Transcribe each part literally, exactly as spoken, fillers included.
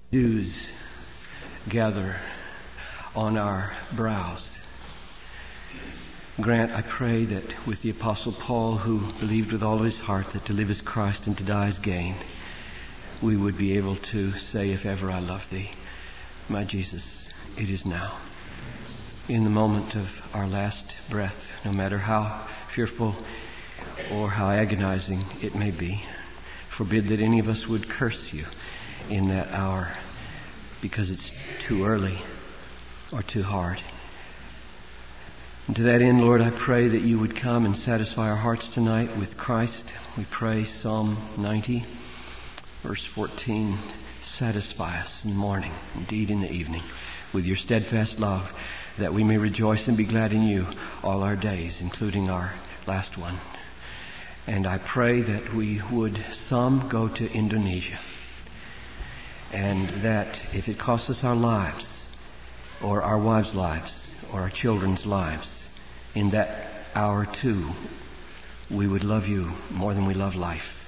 Dews gather on our brows. Grant, I pray, that with the Apostle Paul, who believed with all of his heart that to live is Christ and to die is gain, we would be able to say, if ever I love thee, my Jesus, it is now. In the moment of our last breath, no matter how fearful or how agonizing it may be, forbid that any of us would curse you in that hour because it's too early or too hard. And to that end, Lord, I pray that you would come and satisfy our hearts tonight with Christ. We pray Psalm ninety, verse fourteen, satisfy us in the morning, indeed in the evening, with your steadfast love, that we may rejoice and be glad in you all our days, including our last one. And I pray that we would some go to Indonesia, and that if it costs us our lives, or our wives' lives, or our children's lives, in that hour too, we would love you more than we love life.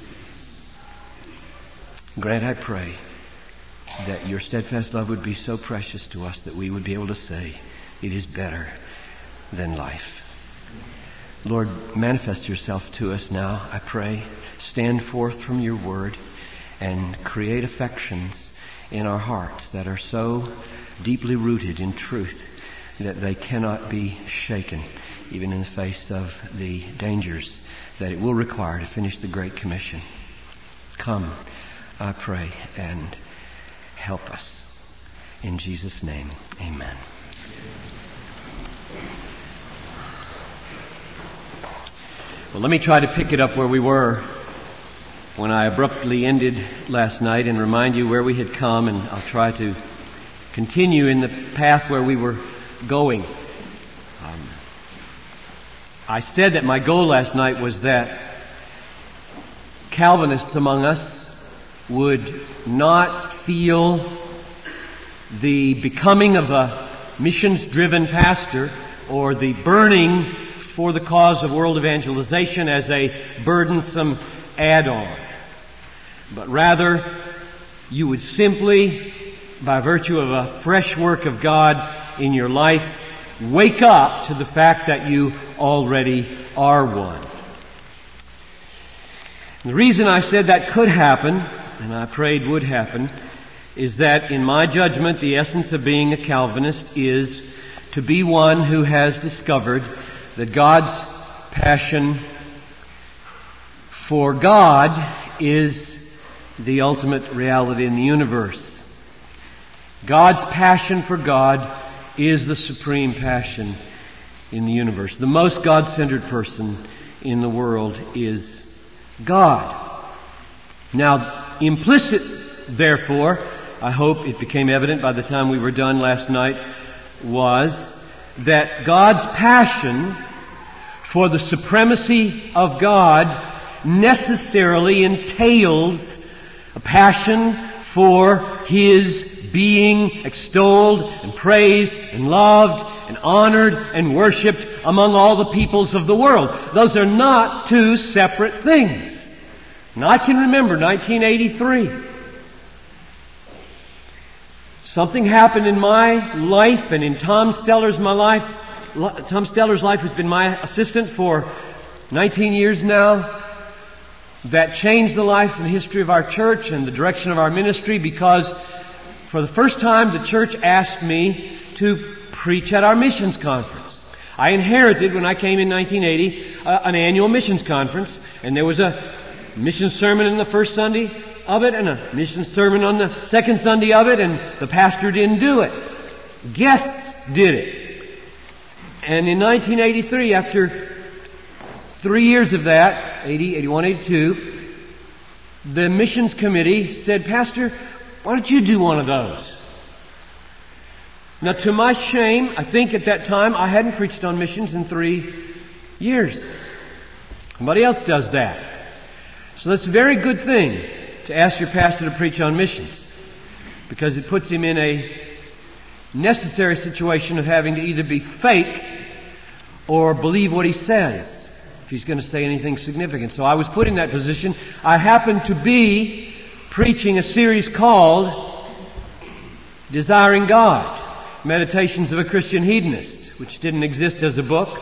Grant, I pray, that your steadfast love would be so precious to us that we would be able to say, it is better than life. Lord, manifest yourself to us now, I pray. Stand forth from your word and create affections in our hearts that are so deeply rooted in truth that they cannot be shaken, even in the face of the dangers that it will require to finish the Great Commission. Come, I pray, and help us. In Jesus' name, amen. Well, let me try to pick it up where we were when I abruptly ended last night and remind you where we had come, and I'll try to continue in the path where we were going. Um, I said that my goal last night was that Calvinists among us would not feel the becoming of a missions-driven pastor or the burning for the cause of world evangelization as a burdensome add-on, but rather you would simply, by virtue of a fresh work of God in your life, wake up to the fact that you already are one. And the reason I said that could happen, and I prayed would happen, is that in my judgment, the essence of being a Calvinist is to be one who has discovered that God's passion for God is the ultimate reality in the universe. God's passion for God is the supreme passion in the universe. The most God-centered person in the world is God. Now, implicit, therefore, I hope it became evident by the time we were done last night, was that God's passion for the supremacy of God necessarily entails a passion for His being extolled and praised and loved and honored and worshipped among all the peoples of the world. Those are not two separate things. And I can remember nineteen eighty-three. Something happened in my life and in Tom Steller's my life. Tom Steller's life has been my assistant for nineteen years now. That changed the life and history of our church and the direction of our ministry, because for the first time the church asked me to preach at our missions conference. I inherited, when I came in nineteen eighty, uh, an annual missions conference, and there was a mission sermon on the first Sunday of it and a mission sermon on the second Sunday of it, and the pastor didn't do it. Guests did it. And in nineteen eighty-three, after three years of that, eighty, eighty-one, eighty-two, the missions committee said, Pastor, why don't you do one of those? Now, to my shame, I think at that time I hadn't preached on missions in three years. Somebody else does that. So that's a very good thing to ask your pastor to preach on missions, because it puts him in a necessary situation of having to either be fake or believe what he says if he's going to say anything significant. So I was put in that position. I happened to be preaching a series called Desiring God, Meditations of a Christian Hedonist, which didn't exist as a book.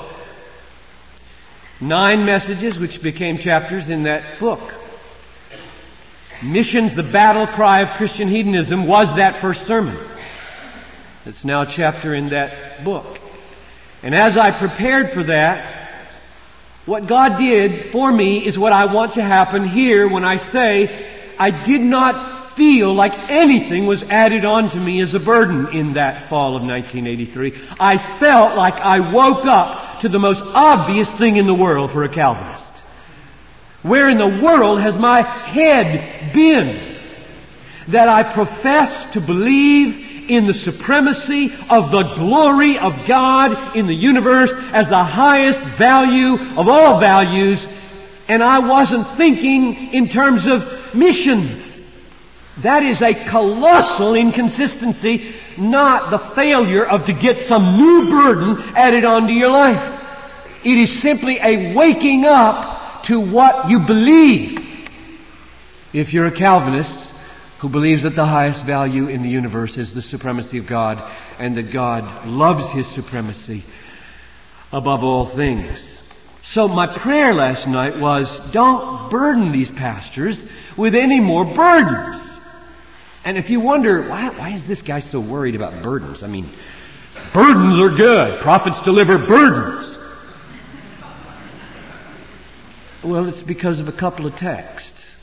Nine messages which became chapters in that book. Missions, the battle cry of Christian hedonism, was that first sermon. It's now a chapter in that book. And as I prepared for that, what God did for me is what I want to happen here when I say I did not feel like anything was added on to me as a burden in that fall of nineteen eighty-three. I felt like I woke up to the most obvious thing in the world for a Calvinist. Where in the world has my head been? That I profess to believe in the supremacy of the glory of God in the universe as the highest value of all values, and I wasn't thinking in terms of missions. That is a colossal inconsistency, not the failure of to get some new burden added onto your life. It is simply a waking up to what you believe. If you're a Calvinist who believes that the highest value in the universe is the supremacy of God and that God loves His supremacy above all things. So my prayer last night was, don't burden these pastors with any more burdens. And if you wonder, why, why is this guy so worried about burdens? I mean, burdens are good. Prophets deliver burdens. Well, it's because of a couple of texts.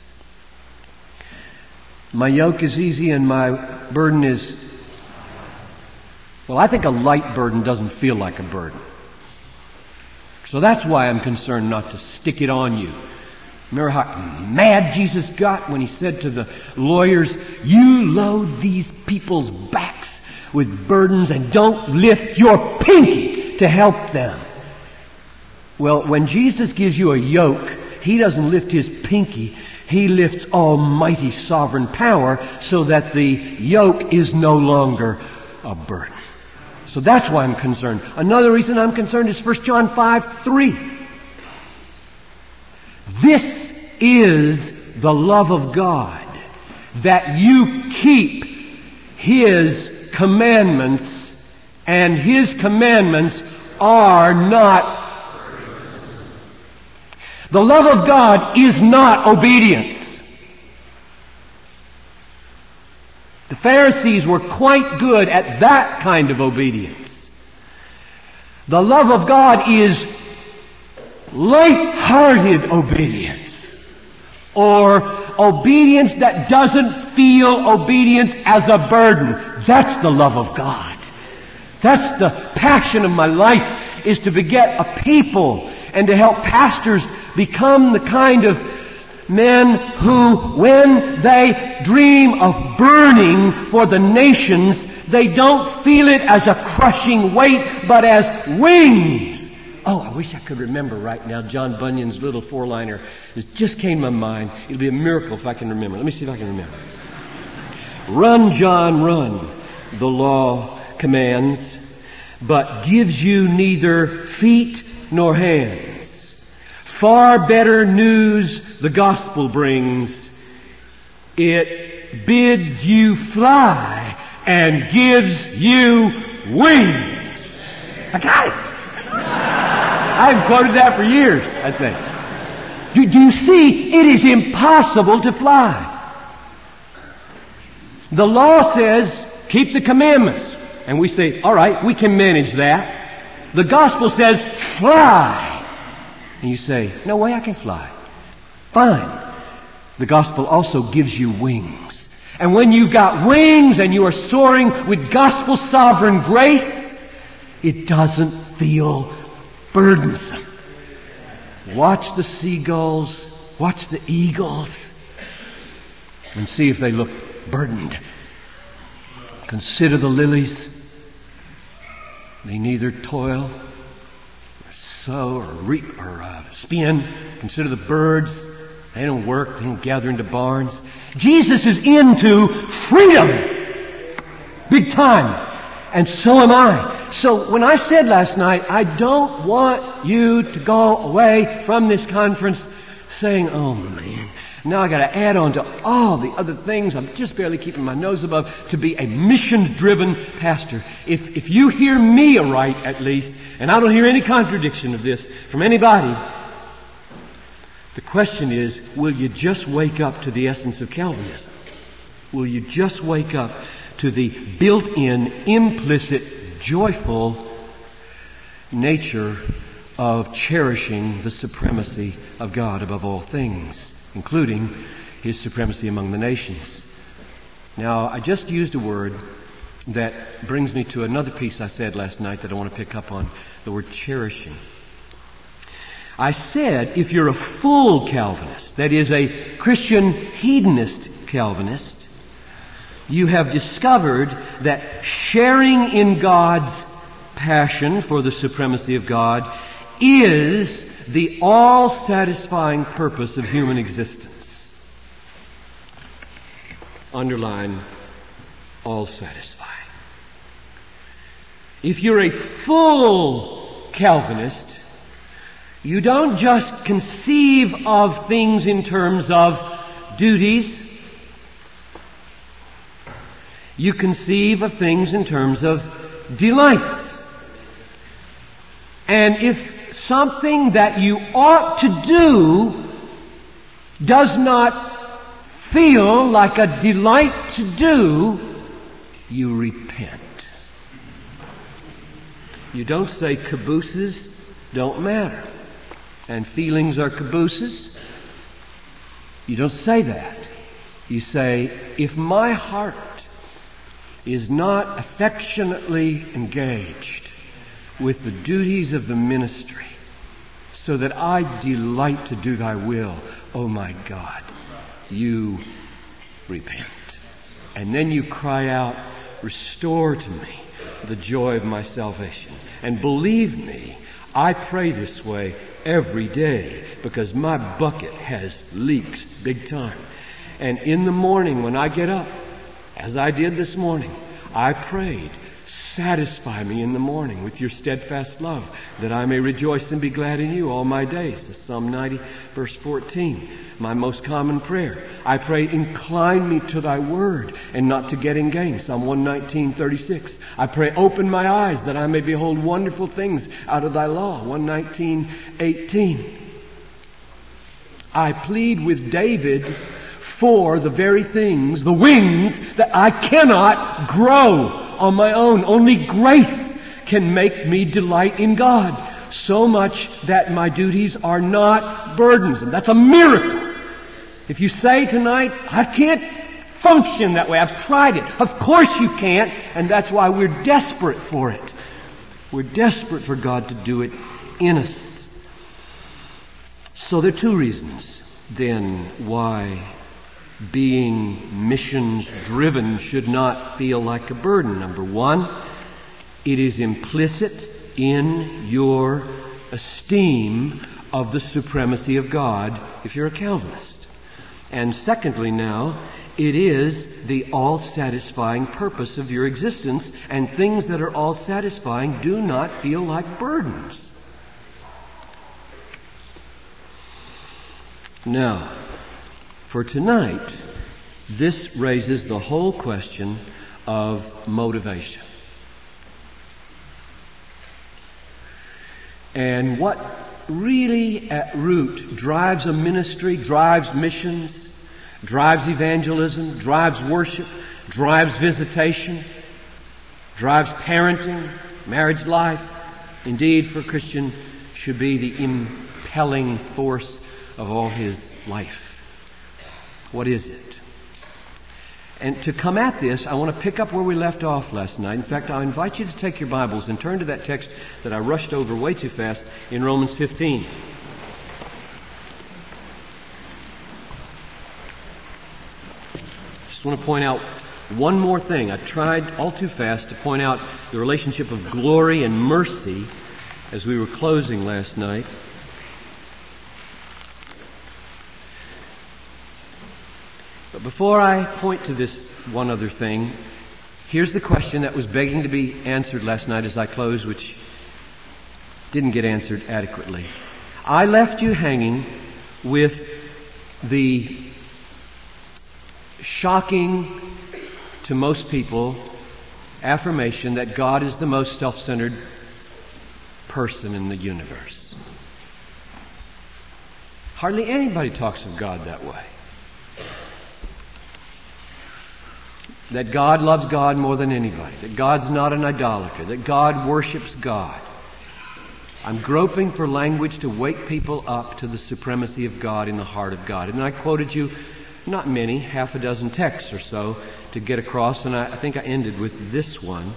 My yoke is easy and my burden is... Well, I think a light burden doesn't feel like a burden. So that's why I'm concerned not to stick it on you. Remember how mad Jesus got when He said to the lawyers, you load these people's backs with burdens and don't lift your pinky to help them. Well, when Jesus gives you a yoke, He doesn't lift His pinky. He lifts almighty sovereign power so that the yoke is no longer a burden. So that's why I'm concerned. Another reason I'm concerned is First John five three. This is the love of God, that you keep His commandments, and His commandments are not. The love of God is not obedience. The Pharisees were quite good at that kind of obedience. The love of God is light-hearted obedience, or obedience that doesn't feel obedience as a burden. That's the love of God. That's the passion of my life, is to beget a people and to help pastors become the kind of men who, when they dream of burning for the nations, they don't feel it as a crushing weight, but as wings. Oh, I wish I could remember right now John Bunyan's little four-liner. It just came to my mind. It'll be a miracle if I can remember. Let me see if I can remember. Run, John, run, the law commands, but gives you neither feet nor hands. Far better news the gospel brings. It bids you fly and gives you wings. I got it. I've quoted that for years, I think. Do, do you see? It is impossible to fly. The law says, keep the commandments. And we say, all right, we can manage that. The gospel says, fly. And you say, no way I can fly. Fine. The gospel also gives you wings. And when you've got wings and you are soaring with gospel sovereign grace, it doesn't feel burdensome. Watch the seagulls, watch the eagles, and see if they look burdened. Consider the lilies. They neither toil, or sow, or reap, or uh, spin. Consider the birds. They don't work. They don't gather into barns. Jesus is into freedom. Big time. And so am I. So when I said last night, I don't want you to go away from this conference saying, oh man, Now I got to add on to all the other things I'm just barely keeping my nose above to be a missions-driven pastor. If if you hear me aright, at least, and I don't hear any contradiction of this from anybody, the question is, will you just wake up to the essence of Calvinism? Will you just wake up to the built-in, implicit, joyful nature of cherishing the supremacy of God above all things, including His supremacy among the nations? Now, I just used a word that brings me to another piece I said last night that I want to pick up on, the word cherishing. I said if you're a full Calvinist, that is a Christian hedonist Calvinist, you have discovered that sharing in God's passion for the supremacy of God is the all-satisfying purpose of human existence. Underline, all-satisfying. If you're a full Calvinist, you don't just conceive of things in terms of duties. You conceive of things in terms of delights. And if something that you ought to do does not feel like a delight to do, you repent. You don't say cabooses don't matter and feelings are cabooses. You don't say that. You say, if my heart is not affectionately engaged with the duties of the ministry so that I delight to do thy will, oh my God, you repent. And then you cry out, restore to me the joy of my salvation. And believe me, I pray this way every day because my bucket has leaks big time. And in the morning when I get up, as I did this morning, I prayed, satisfy me in the morning with your steadfast love, that I may rejoice and be glad in you all my days. That's Psalm ninety, verse fourteen, my most common prayer. I pray, incline me to thy word and not to getting gain. Psalm one nineteen, thirty-six. I pray, open my eyes that I may behold wonderful things out of thy law. one nineteen, eighteen. I plead with David for the very things, the wings that I cannot grow on my own. Only grace can make me delight in God so much that my duties are not burdensome. That's a miracle. If you say tonight, I can't function that way, I've tried it. Of course you can't, and that's why we're desperate for it. We're desperate for God to do it in us. So there are two reasons then why being missions driven should not feel like a burden. Number one, it is implicit in your esteem of the supremacy of God if you're a Calvinist. And secondly now, it is the all-satisfying purpose of your existence, and things that are all-satisfying do not feel like burdens. Now, for tonight, this raises the whole question of motivation. And what really at root drives a ministry, drives missions, drives evangelism, drives worship, drives visitation, drives parenting, marriage life, indeed for a Christian should be the impelling force of all his life. What is it? And to come at this, I want to pick up where we left off last night. In fact, I invite you to take your Bibles and turn to that text that I rushed over way too fast in Romans fifteen. Just want to point out one more thing. I tried all too fast to point out the relationship of glory and mercy as we were closing last night. But before I point to this one other thing, here's the question that was begging to be answered last night as I closed, which didn't get answered adequately. I left you hanging with the shocking to most people affirmation that God is the most self-centered person in the universe. Hardly anybody talks of God that way. That God loves God more than anybody. That God's not an idolater. That God worships God. I'm groping for language to wake people up to the supremacy of God in the heart of God. And I quoted you not many, half a dozen texts or so to get across, and I, I think I ended with this one.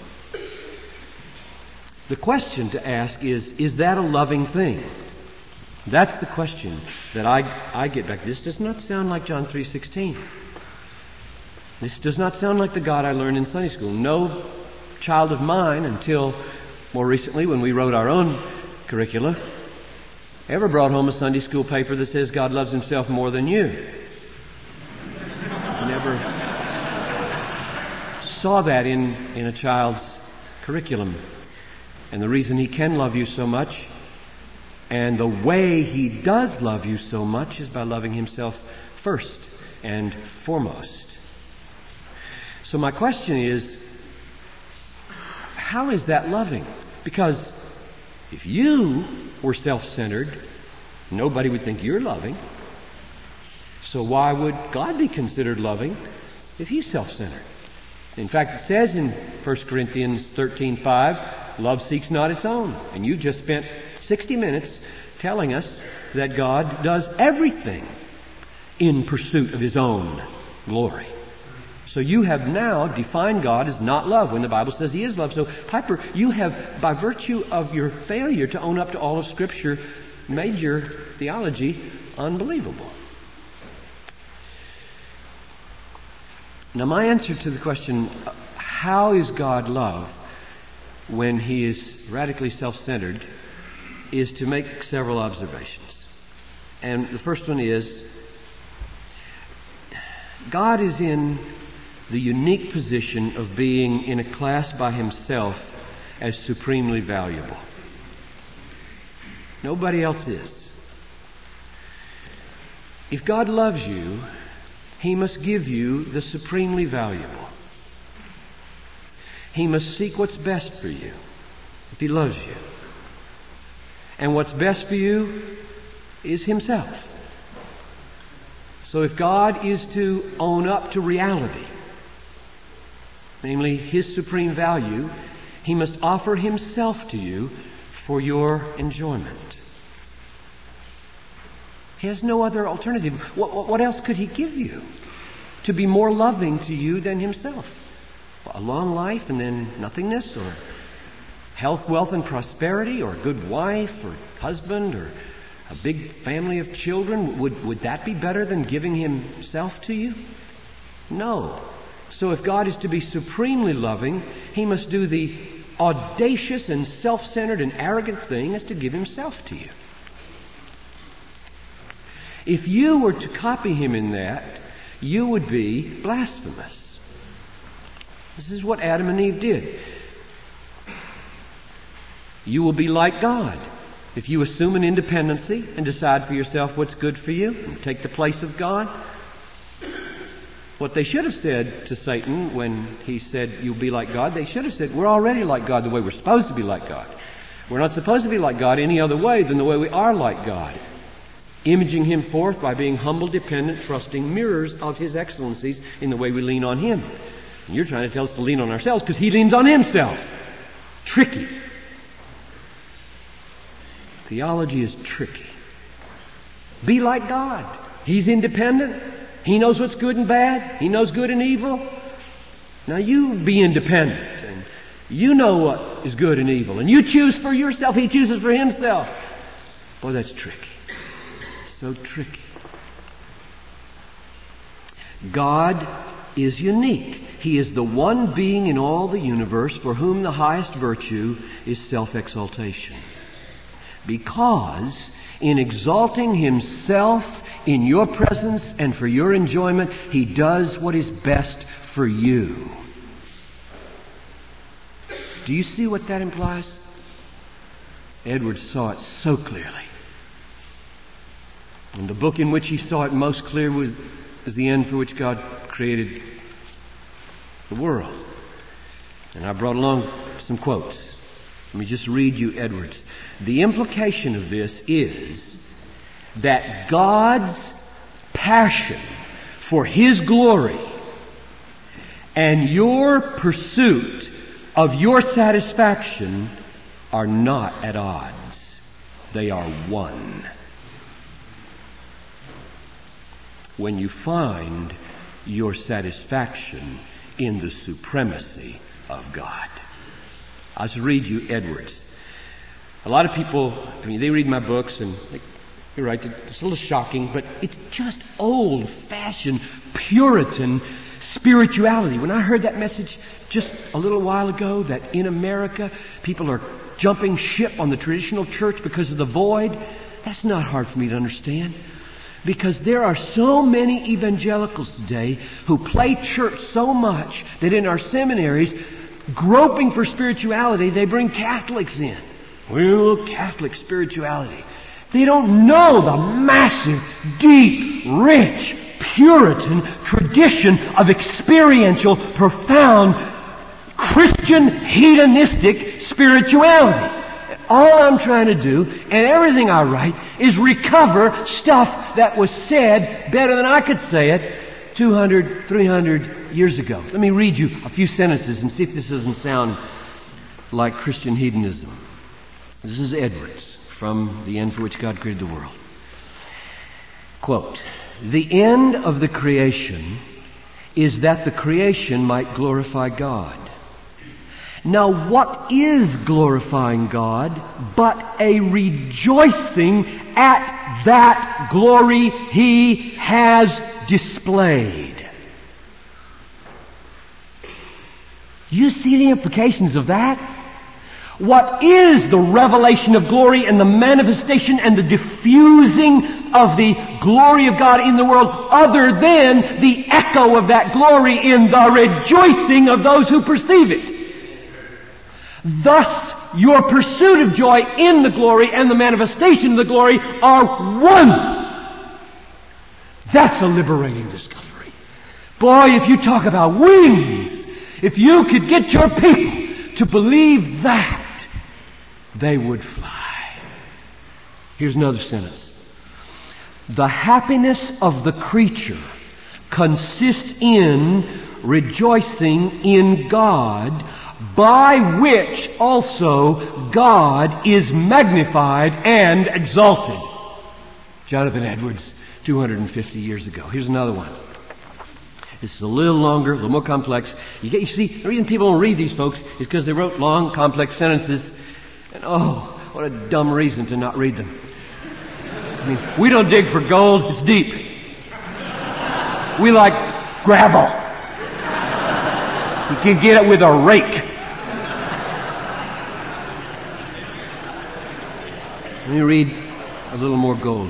The question to ask is, is that a loving thing? That's the question that I, I get back. This does not sound like John three sixteen. This does not sound like the God I learned in Sunday school. No child of mine, until more recently when we wrote our own curricula, ever brought home a Sunday school paper that says God loves Himself more than you. Never saw that in, in a child's curriculum. And the reason He can love you so much, and the way He does love you so much, is by loving Himself first and foremost. So my question is, how is that loving? Because if you were self-centered, nobody would think you're loving. So why would God be considered loving if He's self-centered? In fact, it says in First Corinthians thirteen five, love seeks not its own. And you just spent sixty minutes telling us that God does everything in pursuit of His own glory. So you have now defined God as not love when the Bible says He is love. So, Piper, you have, by virtue of your failure to own up to all of Scripture, made your theology unbelievable. Now, my answer to the question, how is God love when He is radically self-centered, is to make several observations. And the first one is, God is in the unique position of being in a class by Himself as supremely valuable. Nobody else is. If God loves you, He must give you the supremely valuable. He must seek what's best for you if He loves you. And what's best for you is Himself. So if God is to own up to reality, namely His supreme value, He must offer Himself to you for your enjoyment. He has no other alternative. What, what else could He give you to be more loving to you than Himself? A long life and then nothingness, or health, wealth, and prosperity, or a good wife or husband, or a big family of children? Would, would that be better than giving Himself to you? No. So if God is to be supremely loving, He must do the audacious and self-centered and arrogant thing as to give Himself to you. If you were to copy Him in that, you would be blasphemous. This is what Adam and Eve did. You will be like God if you assume an independency and decide for yourself what's good for you and take the place of God. What they should have said to Satan when he said, you'll be like God, they should have said, we're already like God the way we're supposed to be like God. We're not supposed to be like God any other way than the way we are like God. Imaging Him forth by being humble, dependent, trusting mirrors of His excellencies in the way we lean on Him. And you're trying to tell us to lean on ourselves because He leans on Himself. Tricky. Theology is tricky. Be like God. He's independent. He knows what's good and bad. He knows good and evil. Now you be independent, and you know what is good and evil, and you choose for yourself. He chooses for Himself. Boy, that's tricky. So tricky. God is unique. He is the one being in all the universe for whom the highest virtue is self-exaltation. Because in exalting Himself in your presence and for your enjoyment, He does what is best for you. Do you see what that implies? Edward saw it so clearly. And the book in which he saw it most clear was is the end for which God created the world. And I brought along some quotes. Let me just read you Edwards. The implication of this is that God's passion for His glory and your pursuit of your satisfaction are not at odds. They are one. When you find your satisfaction in the supremacy of God. I'll just read you Edwards. A lot of people, I mean, they read my books and they, you're right, it's a little shocking, but it's just old-fashioned Puritan spirituality. When I heard that message just a little while ago, that in America people are jumping ship on the traditional church because of the void, that's not hard for me to understand. Because there are so many evangelicals today who play church so much that in our seminaries, groping for spirituality, they bring Catholics in. Well, Catholic spirituality. They don't know the massive, deep, rich, Puritan tradition of experiential, profound, Christian, hedonistic spirituality. All I'm trying to do, and everything I write, is recover stuff that was said better than I could say it two hundred, three hundred years ago. Let me read you a few sentences and see if this doesn't sound like Christian hedonism. This is Edwards from The End for Which God Created the World. Quote, "The end of the creation is that the creation might glorify God. Now what is glorifying God but a rejoicing at that glory He has displayed?" You see the implications of that? What is the revelation of glory and the manifestation and the diffusing of the glory of God in the world other than the echo of that glory in the rejoicing of those who perceive it? Thus, your pursuit of joy in the glory and the manifestation of the glory are one. That's a liberating discovery. Boy, if you talk about wings, if you could get your people to believe that, they would fly. Here's another sentence. The happiness of the creature consists in rejoicing in God, by which also God is magnified and exalted. Jonathan Edwards, two hundred fifty years ago. Here's another one. This is a little longer, a little more complex. You, get, you see, the reason people don't read these folks is because they wrote long, complex sentences. And oh, what a dumb reason to not read them. I mean, we don't dig for gold, it's deep. We like gravel. You can get it with a rake. Let me read a little more gold.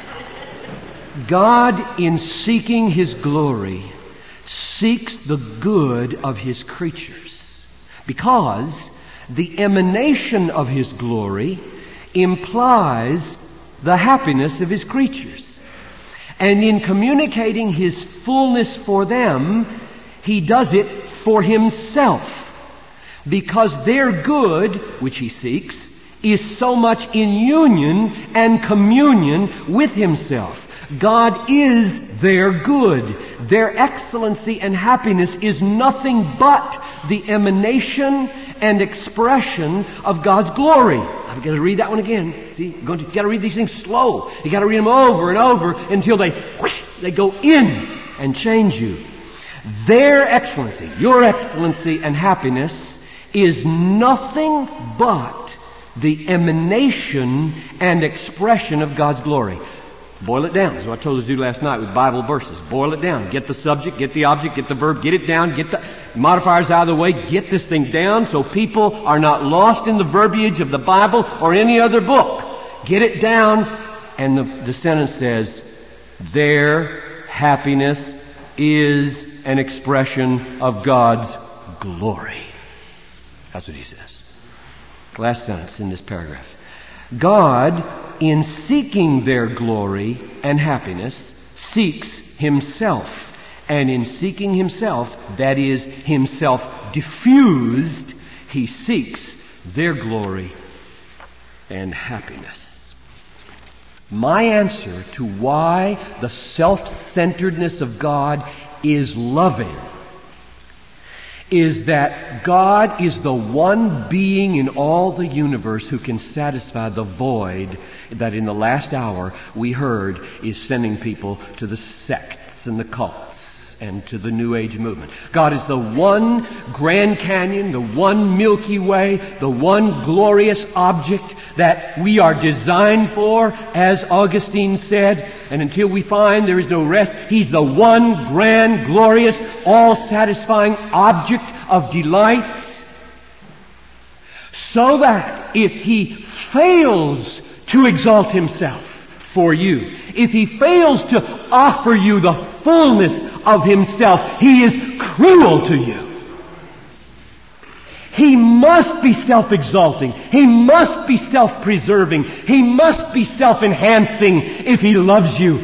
God, in seeking His glory, seeks the good of His creatures, because the emanation of His glory implies the happiness of His creatures. And in communicating His fullness for them, He does it for Himself, because their good, which He seeks, is so much in union and communion with Himself. God is their good. Their excellency and happiness is nothing but the emanation and expression of God's glory. I've got to read that one again. See, you've got to read these things slow. You've got to read them over and over until they whoosh, they go in and change you. Their excellency, your excellency and happiness is nothing but the emanation and expression of God's glory. Boil it down. That's what I told us to do last night with Bible verses. Boil it down. Get the subject, get the object, get the verb, get it down, get the modifiers out of the way, get this thing down so people are not lost in the verbiage of the Bible or any other book. Get it down, and the, the sentence says, their happiness is an expression of God's glory. That's what he says. Last sentence in this paragraph. God, in seeking their glory and happiness, seeks himself. And in seeking himself, that is, himself diffused, he seeks their glory and happiness. My answer to why the self-centeredness of God is loving is that God is the one being in all the universe who can satisfy the void that in the last hour we heard is sending people to the sects and the cults and to the New Age movement. God is the one Grand Canyon, the one Milky Way, the one glorious object that we are designed for, as Augustine said, and until we find there is no rest, He's the one grand, glorious, all-satisfying object of delight. So that if He fails to exalt Himself for you, if He fails to offer you the fullness of Himself, He is cruel to you. He must be self-exalting. He must be self-preserving. He must be self-enhancing if He loves you.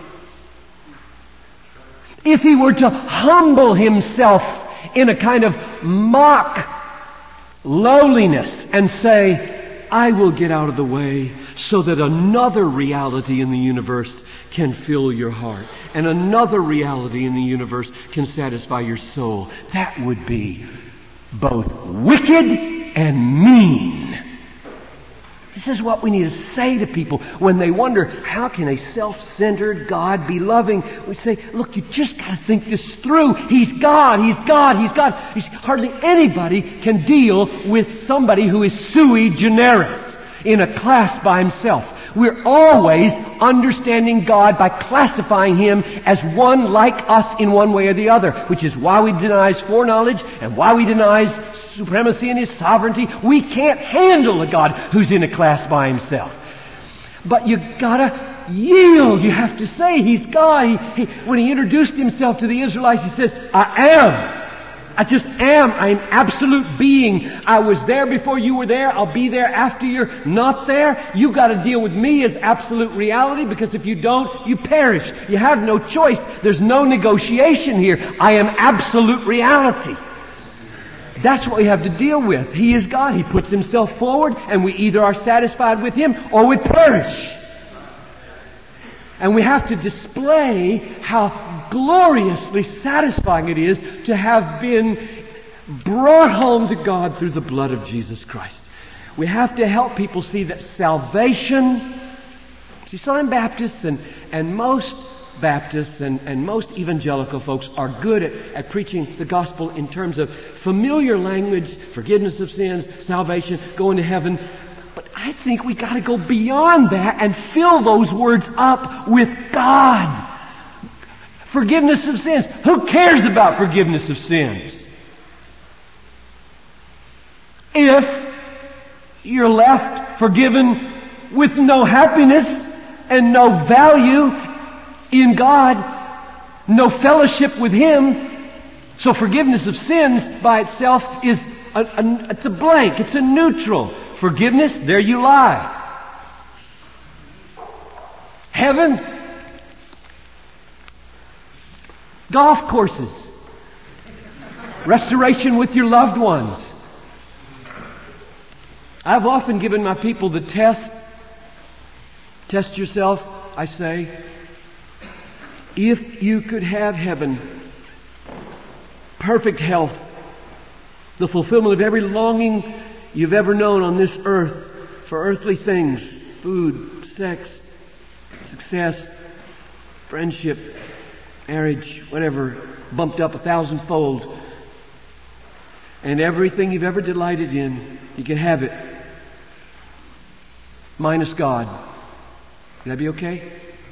If He were to humble Himself in a kind of mock lowliness and say, I will get out of the way so that another reality in the universe can fill your heart, and another reality in the universe can satisfy your soul, that would be both wicked and mean. This is what we need to say to people when they wonder, how can a self-centered God be loving? We say, look, you just got to think this through. He's God, He's God, He's God. He's, hardly anybody can deal with somebody who is sui generis, in a class by himself. We're always understanding God by classifying Him as one like us in one way or the other, which is why we deny His foreknowledge and why we deny His supremacy and His sovereignty. We can't handle a God who's in a class by Himself. But you gotta yield. You have to say He's God. He, he, when He introduced Himself to the Israelites, He says, I am. I just am. I'm absolute being. I was there before you were there. I'll be there after you're not there. You've got to deal with me as absolute reality, because if you don't, you perish. You have no choice. There's no negotiation here. I am absolute reality. That's what we have to deal with. He is God. He puts Himself forward, and we either are satisfied with Him or we perish. And we have to display how gloriously satisfying it is to have been brought home to God through the blood of Jesus Christ. We have to help people see that salvation... See, Southern Baptists and, and most Baptists and, and most evangelical folks are good at, at preaching the gospel in terms of familiar language, forgiveness of sins, salvation, going to heaven. But I think we got to go beyond that and fill those words up with God. Forgiveness of sins. Who cares about forgiveness of sins? If you're left forgiven with no happiness and no value in God, no fellowship with Him, so forgiveness of sins by itself is a, a, it's a blank, it's a neutral. Forgiveness, there you lie. Heaven, golf courses, restoration with your loved ones. I've often given my people the test. Test yourself, I say. If you could have heaven, perfect health, the fulfillment of every longing you've ever known on this earth for earthly things, food, sex, success, friendship, marriage, whatever, bumped up a thousandfold, and everything you've ever delighted in, you can have it, minus God. Would that be okay?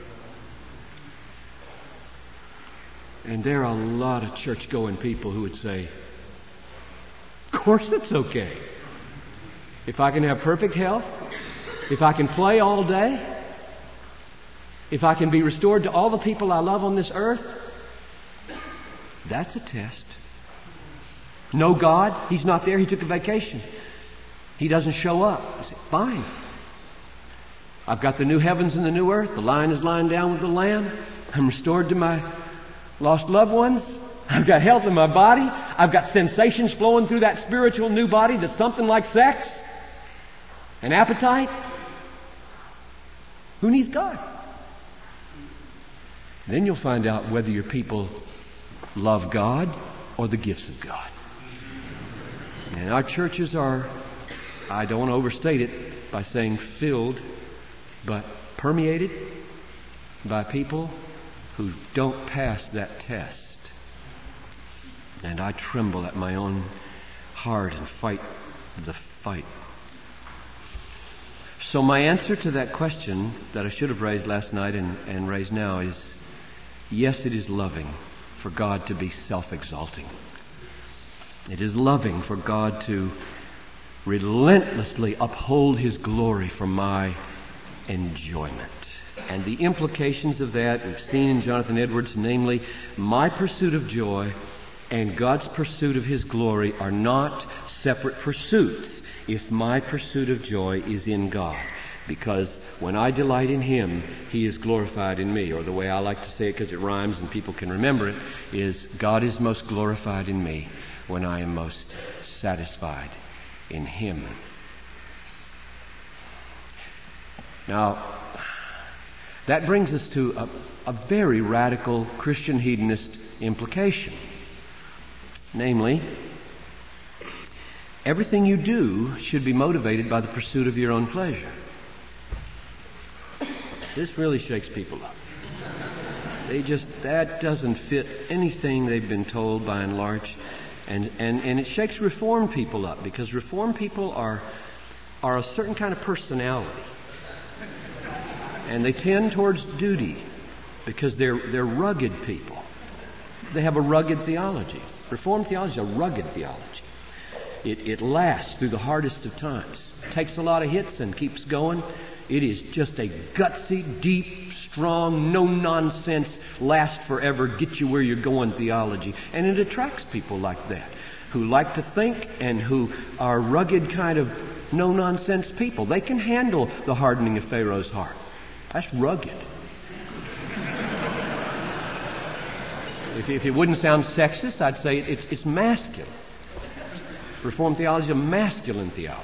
And there are a lot of church-going people who would say, of course it's okay. If I can have perfect health, if I can play all day, if I can be restored to all the people I love on this earth, that's a test. No God, He's not there, He took a vacation. He doesn't show up. I say, fine. I've got the new heavens and the new earth. The lion is lying down with the lamb. I'm restored to my lost loved ones. I've got health in my body. I've got sensations flowing through that spiritual new body that's something like sex, an appetite. Who needs God? Then you'll find out whether your people love God or the gifts of God. And our churches are, I don't want to overstate it by saying filled, but permeated by people who don't pass that test. And I tremble at my own heart and fight the fight. So my answer to that question that I should have raised last night and, and raised now is, yes, it is loving for God to be self-exalting. It is loving for God to relentlessly uphold His glory for my enjoyment. And the implications of that we've seen in Jonathan Edwards, namely, my pursuit of joy and God's pursuit of His glory are not separate pursuits if my pursuit of joy is in God. Because when I delight in Him, He is glorified in me. Or the way I like to say it, because it rhymes and people can remember it, is God is most glorified in me when I am most satisfied in Him. Now, that brings us to a, a very radical Christian hedonist implication. Namely, everything you do should be motivated by the pursuit of your own pleasure. This really shakes people up. They just, that doesn't fit anything they've been told by and large. And, and, and it shakes Reformed people up, because Reformed people are, are a certain kind of personality. And they tend towards duty because they're, they're rugged people. They have a rugged theology. Reformed theology is a rugged theology. It, it lasts through the hardest of times. It takes a lot of hits and keeps going. It is just a gutsy, deep, strong, no-nonsense, last forever, get you where you're going theology. And it attracts people like that, who like to think and who are rugged kind of no-nonsense people. They can handle the hardening of Pharaoh's heart. That's rugged. If, if it wouldn't sound sexist, I'd say it's, it's masculine. Reformed theology is a masculine theology.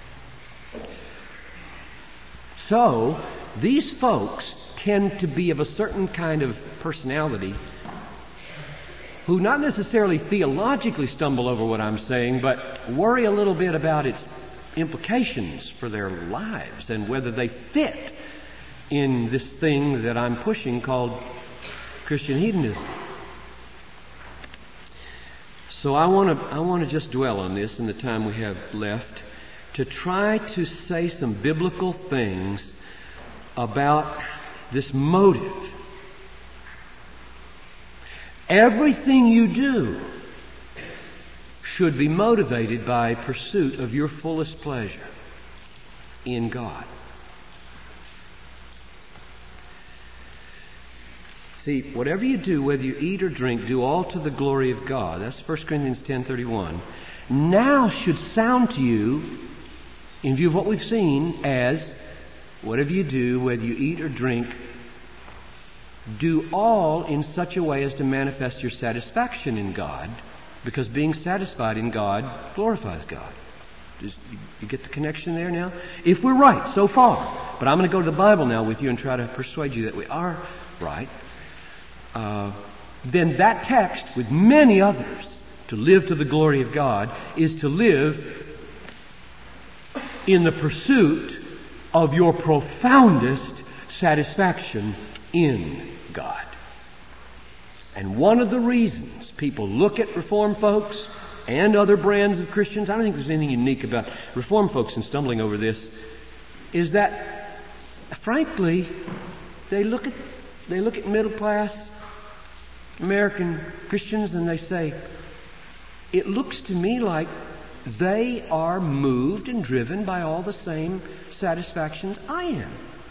So, these folks tend to be of a certain kind of personality who not necessarily theologically stumble over what I'm saying, but worry a little bit about its implications for their lives and whether they fit in this thing that I'm pushing called Christian hedonism. So I want to I want to just dwell on this in the time we have left to try to say some biblical things about this motive. Everything you do should be motivated by pursuit of your fullest pleasure in God. See, whatever you do, whether you eat or drink, do all to the glory of God. That's First Corinthians ten thirty-one. Now should sound to you, in view of what we've seen, as whatever you do, whether you eat or drink, do all in such a way as to manifest your satisfaction in God, because being satisfied in God glorifies God. Does, you get the connection there now? If we're right so far, but I'm going to go to the Bible now with you and try to persuade you that we are right, uh, then that text, with many others, to live to the glory of God, is to live in the pursuit of your profoundest satisfaction in God. And one of the reasons people look at Reformed folks and other brands of Christians, I don't think there's anything unique about Reformed folks in stumbling over this, is that, frankly, they look at they look at middle class American Christians and they say, it looks to me like they are moved and driven by all the same satisfactions I am.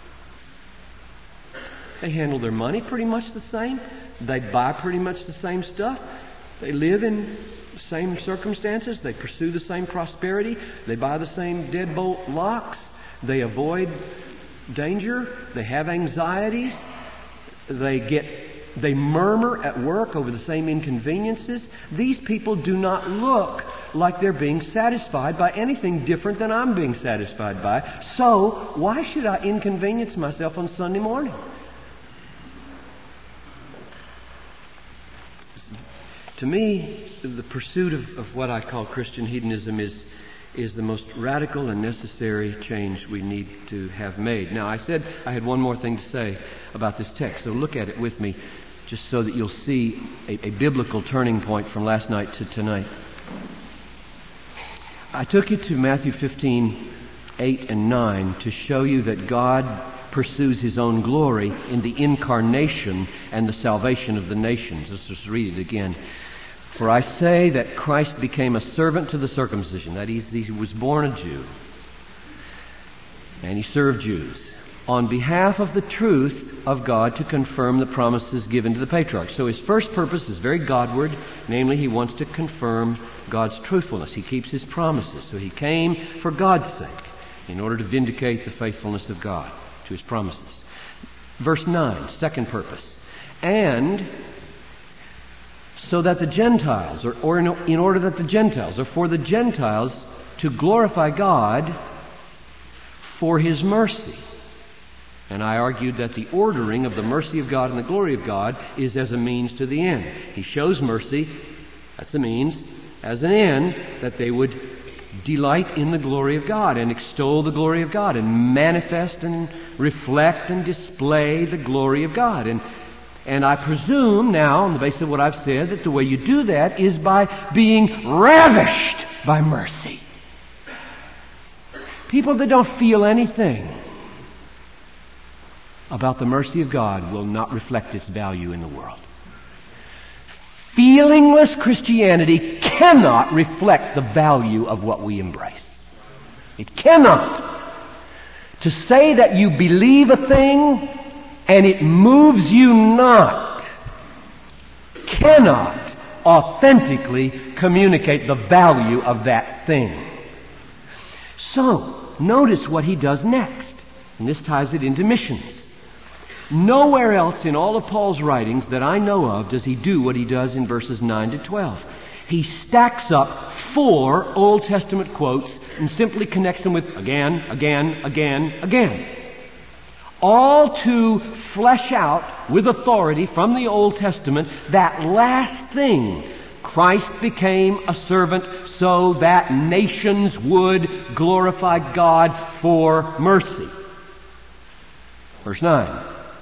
They handle their money pretty much the same. They buy pretty much the same stuff. They live in the same circumstances. They pursue the same prosperity. They buy the same deadbolt locks. They avoid danger. They have anxieties. They get They murmur at work over the same inconveniences. These people do not look like they're being satisfied by anything different than I'm being satisfied by. So, why should I inconvenience myself on Sunday morning? To me, the pursuit of, of what I call Christian hedonism is is the most radical and necessary change we need to have made. Now, I said I had one more thing to say about this text, so look at it with me, just so that you'll see a, a biblical turning point from last night to tonight. I took you to Matthew fifteen, eight and nine to show you that God pursues His own glory in the incarnation and the salvation of the nations. Let's just read it again. For I say that Christ became a servant to the circumcision. That is, He was born a Jew. And He served Jews on behalf of the truth of God to confirm the promises given to the patriarchs. So His first purpose is very Godward. Namely, He wants to confirm God's truthfulness. He keeps His promises. So He came for God's sake in order to vindicate the faithfulness of God to His promises. Verse nine, second purpose. And so that the Gentiles, or, or in, in order that the Gentiles, or for the Gentiles to glorify God for His mercy. And I argued that the ordering of the mercy of God and the glory of God is as a means to the end. He shows mercy, that's the means, as an end, that they would delight in the glory of God and extol the glory of God and manifest and reflect and display the glory of God. And And I presume now, on the basis of what I've said, that the way you do that is by being ravished by mercy. People that don't feel anything about the mercy of God will not reflect its value in the world. Feelingless Christianity cannot reflect the value of what we embrace. It cannot. To say that you believe a thing and it moves you not, cannot authentically communicate the value of that thing. So, notice what he does next. And this ties it into missions. Nowhere else in all of Paul's writings that I know of does he do what he does in verses nine to twelve. He stacks up four Old Testament quotes and simply connects them with again, again, again, again. All to flesh out with authority from the Old Testament that last thing. Christ became a servant so that nations would glorify God for mercy. Verse nine.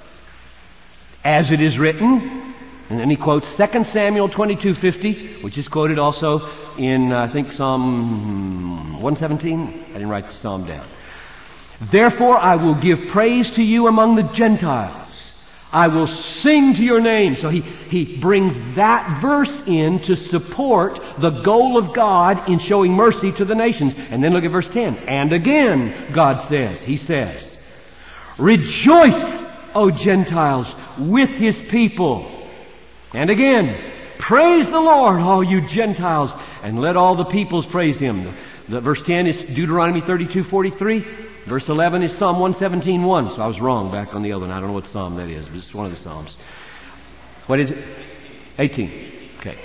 As it is written, and then he quotes Second Samuel twenty-two fifty, which is quoted also in, I think, Psalm one seventeen. I didn't write the psalm down. Therefore I will give praise to you among the Gentiles. I will sing to your name. So he, he brings that verse in to support the goal of God in showing mercy to the nations. And then look at verse ten. And again, God says, He says, rejoice, O Gentiles, with His people. And again, praise the Lord, all you Gentiles, and let all the peoples praise Him. The, the verse ten is Deuteronomy thirty-two forty-three. Verse eleven is Psalm one seventeen one. So I was wrong back on the other one. I don't know what psalm that is, but it's one of the psalms. What is it? eighteen. Okay.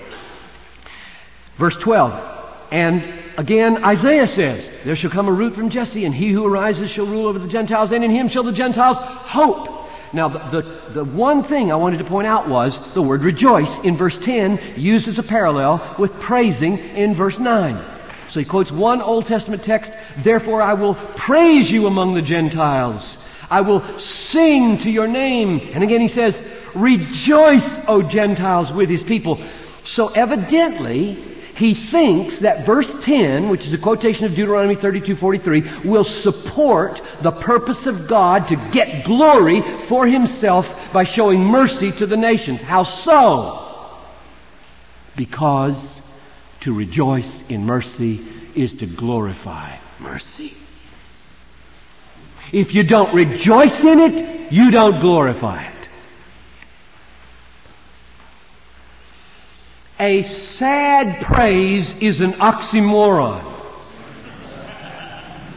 Verse twelve. And again, Isaiah says, there shall come a root from Jesse, and he who arises shall rule over the Gentiles, and in him shall the Gentiles hope. Now, the, the, the one thing I wanted to point out was the word rejoice in verse ten used as a parallel with praising in verse nine. So he quotes one Old Testament text, therefore I will praise you among the Gentiles. I will sing to your name. And again he says, rejoice, O Gentiles, with His people. So evidently, he thinks that verse ten, which is a quotation of Deuteronomy thirty-two forty-three, will support the purpose of God to get glory for Himself by showing mercy to the nations. How so? Because to rejoice in mercy is to glorify mercy. If you don't rejoice in it, you don't glorify it. A sad praise is an oxymoron.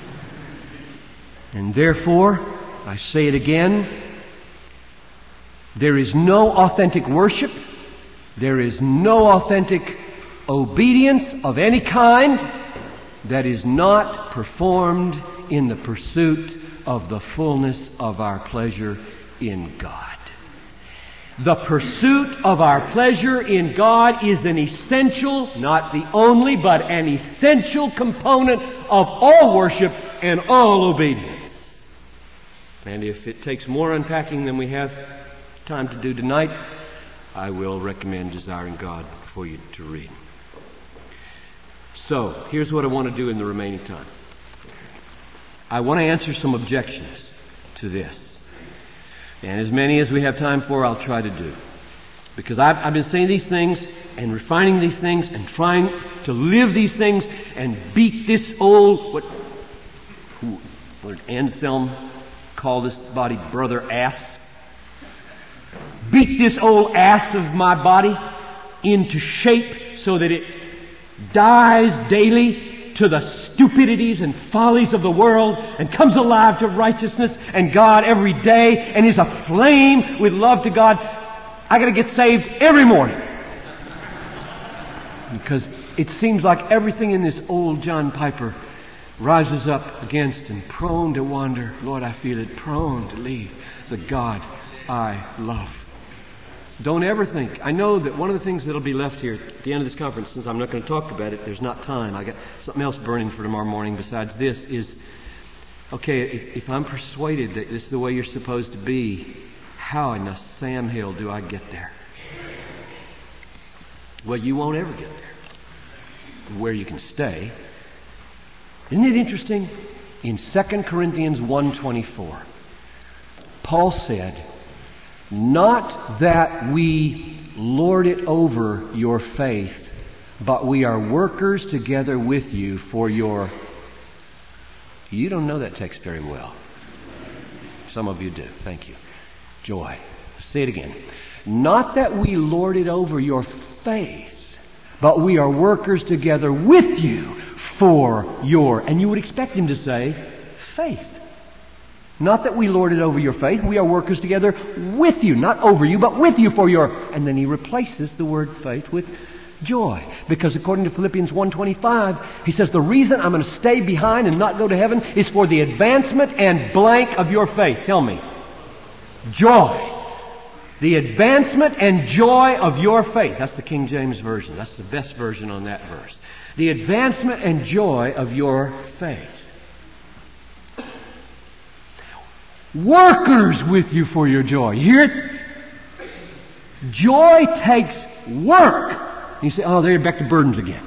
And therefore, I say it again, There is no authentic worship. There is no authentic obedience of any kind that is not performed in the pursuit of the fullness of our pleasure in God. The pursuit of our pleasure in God is an essential, not the only, but an essential component of all worship and all obedience. And if it takes more unpacking than we have time to do tonight, I will recommend Desiring God for you to read. So, here's what I want to do in the remaining time. I want to answer some objections to this. And as many as we have time for, I'll try to do. Because I've, I've been saying these things and refining these things and trying to live these things and beat this old, what, who, what did Anselm call this body? Brother ass. Beat this old ass of my body into shape so that it dies daily to the stupidities and follies of the world and comes alive to righteousness and God every day and is aflame with love to God. I got to get saved every morning. Because it seems like everything in this old John Piper rises up against and prone to wander. Lord, I feel it, prone to leave the God I love. Don't ever think. I know that one of the things that'll be left here at the end of this conference, since I'm not going to talk about it, there's not time. I got something else burning for tomorrow morning besides this, is, okay, if, if I'm persuaded that this is the way you're supposed to be, how in the Sam Hill do I get there? Well, you won't ever get there. Where you can stay. Isn't it interesting? In Second Corinthians one twenty-four, Paul said, not that we lord it over your faith, but we are workers together with you for your... You don't know that text very well. Some of you do. Thank you. Joy. Say it again. Not that we lord it over your faith, but we are workers together with you for your... And you would expect him to say, faith. Not that we lord it over your faith. We are workers together with you. Not over you, but with you for your... And then he replaces the word faith with joy. Because according to Philippians one twenty-five, he says, the reason I'm going to stay behind and not go to heaven is for the advancement and blank of your faith. Tell me. Joy. The advancement and joy of your faith. That's the King James Version. That's the best version on that verse. The advancement and joy of your faith. Workers with you for your joy. You hear it? Joy takes work. You say, oh, there you're back to burdens again.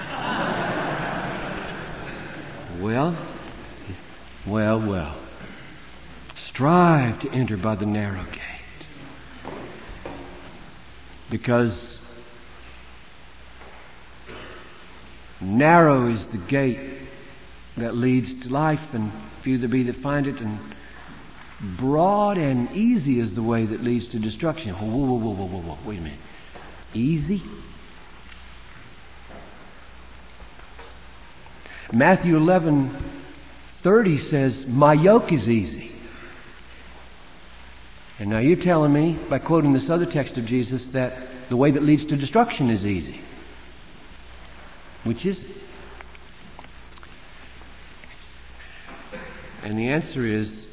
Well, well, well. Strive to enter by the narrow gate. Because narrow is the gate that leads to life, and few there be that find it, and broad and easy is the way that leads to destruction. Whoa, whoa, whoa, whoa, whoa, whoa. Wait a minute. Easy? Matthew eleven thirty says, my yoke is easy. And now you're telling me, by quoting this other text of Jesus, that the way that leads to destruction is easy. Which is it? And the answer is,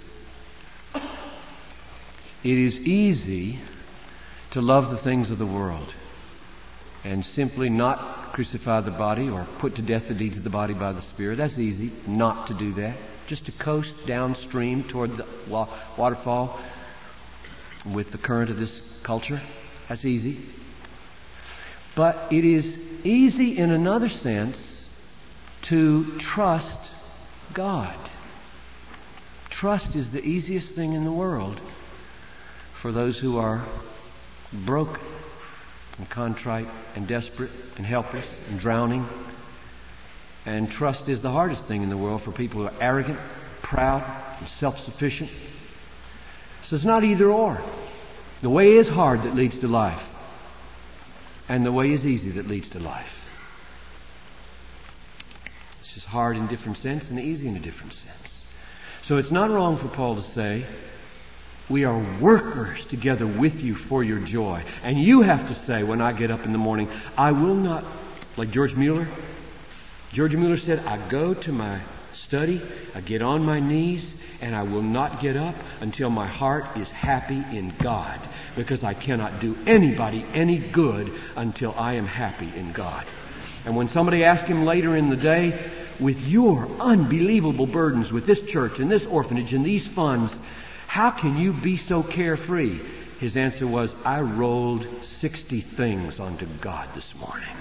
it is easy to love the things of the world and simply not crucify the body or put to death the deeds of the body by the Spirit. That's easy, not to do that. Just to coast downstream toward the waterfall with the current of this culture. That's easy. But it is easy in another sense to trust God. Trust is the easiest thing in the world for those who are broken and contrite and desperate and helpless and drowning. And trust is the hardest thing in the world for people who are arrogant, proud, and self-sufficient. So it's not either or. The way is hard that leads to life. And the way is easy that leads to life. It's just hard in a different sense and easy in a different sense. So it's not wrong for Paul to say, We are workers together with you for your joy. And you have to say, when I get up in the morning, I will not, like George Mueller. George Mueller said, I go to my study, I get on my knees, and I will not get up until my heart is happy in God. Because I cannot do anybody any good until I am happy in God. And when somebody asks him later in the day, with your unbelievable burdens with this church and this orphanage and these funds, how can you be so carefree? His answer was, I rolled sixty things onto God this morning.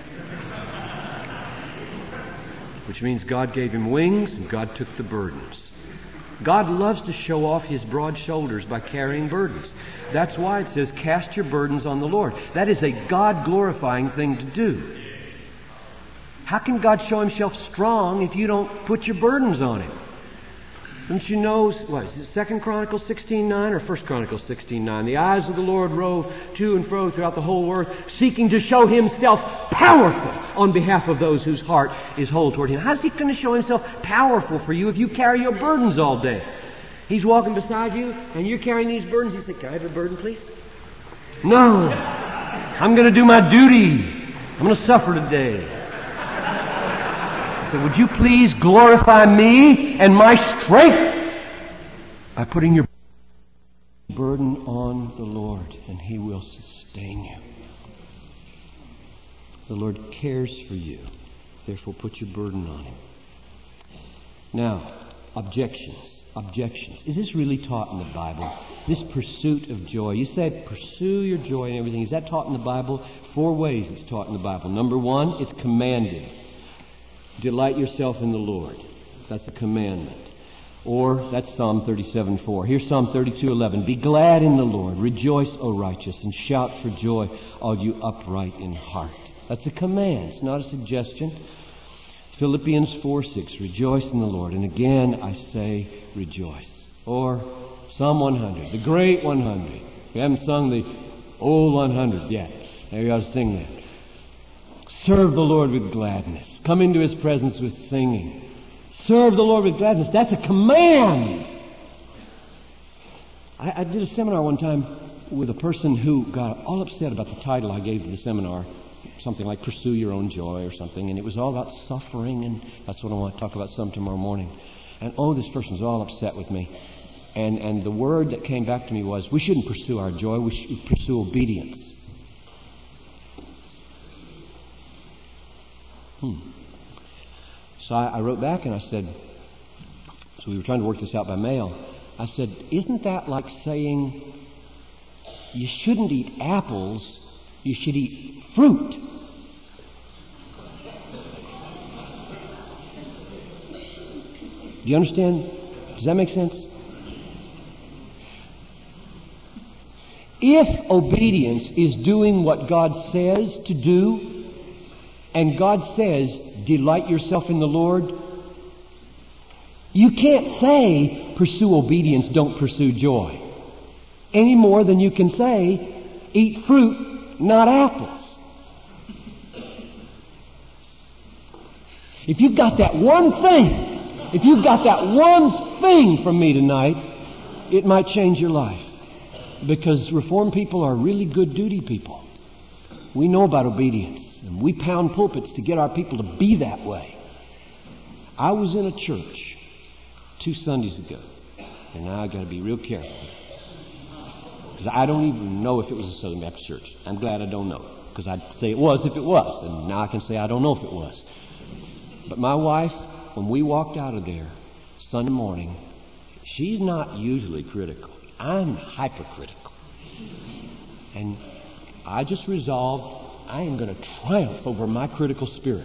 Which means God gave him wings and God took the burdens. God loves to show off His broad shoulders by carrying burdens. That's why it says, cast your burdens on the Lord. That is a God-glorifying thing to do. How can God show Himself strong if you don't put your burdens on Him? Don't you know, what is it, Second Chronicles sixteen nine or First Chronicles sixteen nine? The eyes of the Lord rove to and fro throughout the whole earth, seeking to show Himself powerful on behalf of those whose heart is whole toward Him. How's He going to show Himself powerful for you if you carry your burdens all day? He's walking beside you and you're carrying these burdens. He said, can I have a burden, please? No. I'm going to do my duty. I'm going to suffer today. So would you please glorify me and my strength by putting your burden on the Lord, and He will sustain you. The Lord cares for you. Therefore, put your burden on Him. Now, objections. Objections. Is this really taught in the Bible? This pursuit of joy. You say, pursue your joy and everything. Is that taught in the Bible? Four ways it's taught in the Bible. Number one, it's commanded. Delight yourself in the Lord. That's a commandment. Or, that's Psalm thirty-seven four. Here's Psalm thirty-two eleven. Be glad in the Lord. Rejoice, O righteous, and shout for joy, all you upright in heart. That's a command. It's not a suggestion. Philippians four six. Rejoice in the Lord. And again, I say, rejoice. Or, Psalm one hundred. The great one hundred. We haven't sung the old one hundred yet. There you ought to sing that. Serve the Lord with gladness. Come into His presence with singing. Serve the Lord with gladness. That's a command. I, I did a seminar one time with a person who got all upset about the title I gave to the seminar. Something like Pursue Your Own Joy or something. And it was all about suffering, and that's what I want to talk about some tomorrow morning. And oh, this person's all upset with me. And, and the word that came back to me was, we shouldn't pursue our joy. We should pursue obedience. Hmm. So I, I wrote back and I said, so we were trying to work this out by mail. I said, isn't that like saying you shouldn't eat apples, you should eat fruit? Do you understand? Does that make sense? If obedience is doing what God says to do, and God says, delight yourself in the Lord, you can't say, pursue obedience, don't pursue joy. Any more than you can say, eat fruit, not apples. If you've got that one thing, if you've got that one thing from me tonight, it might change your life. Because Reformed people are really good duty people. We know about obedience. And we pound pulpits to get our people to be that way. I was in a church two Sundays ago. And now I've got to be real careful. Because I don't even know if it was a Southern Baptist church. I'm glad I don't know. Because I'd say it was if it was. And now I can say I don't know if it was. But my wife, when we walked out of there Sunday morning, she's not usually critical. I'm hypercritical. And I just resolved I am going to triumph over my critical spirit.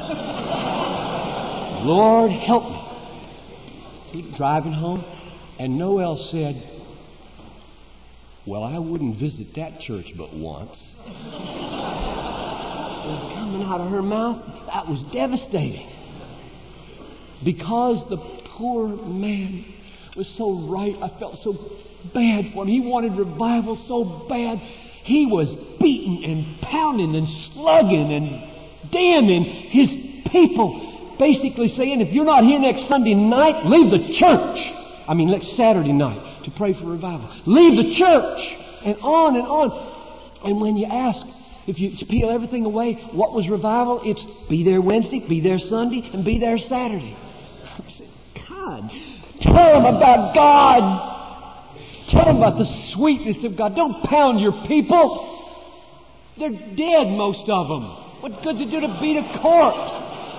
Lord, help me. Keep driving home. And Noel said, well, I wouldn't visit that church but once. And coming out of her mouth, that was devastating. Because the poor man was so right. I felt so bad for him. He wanted revival so bad. He was beating and pounding and slugging and damning his people, basically saying, if you're not here next Sunday night, leave the church. I mean, like Saturday night to pray for revival. Leave the church, and on and on. And when you ask, if you peel everything away, what was revival? It's be there Wednesday, be there Sunday, and be there Saturday. I said, God, tell them about God. Tell them about the sweetness of God. Don't pound your people. They're dead, most of them. What good's it do to beat a corpse?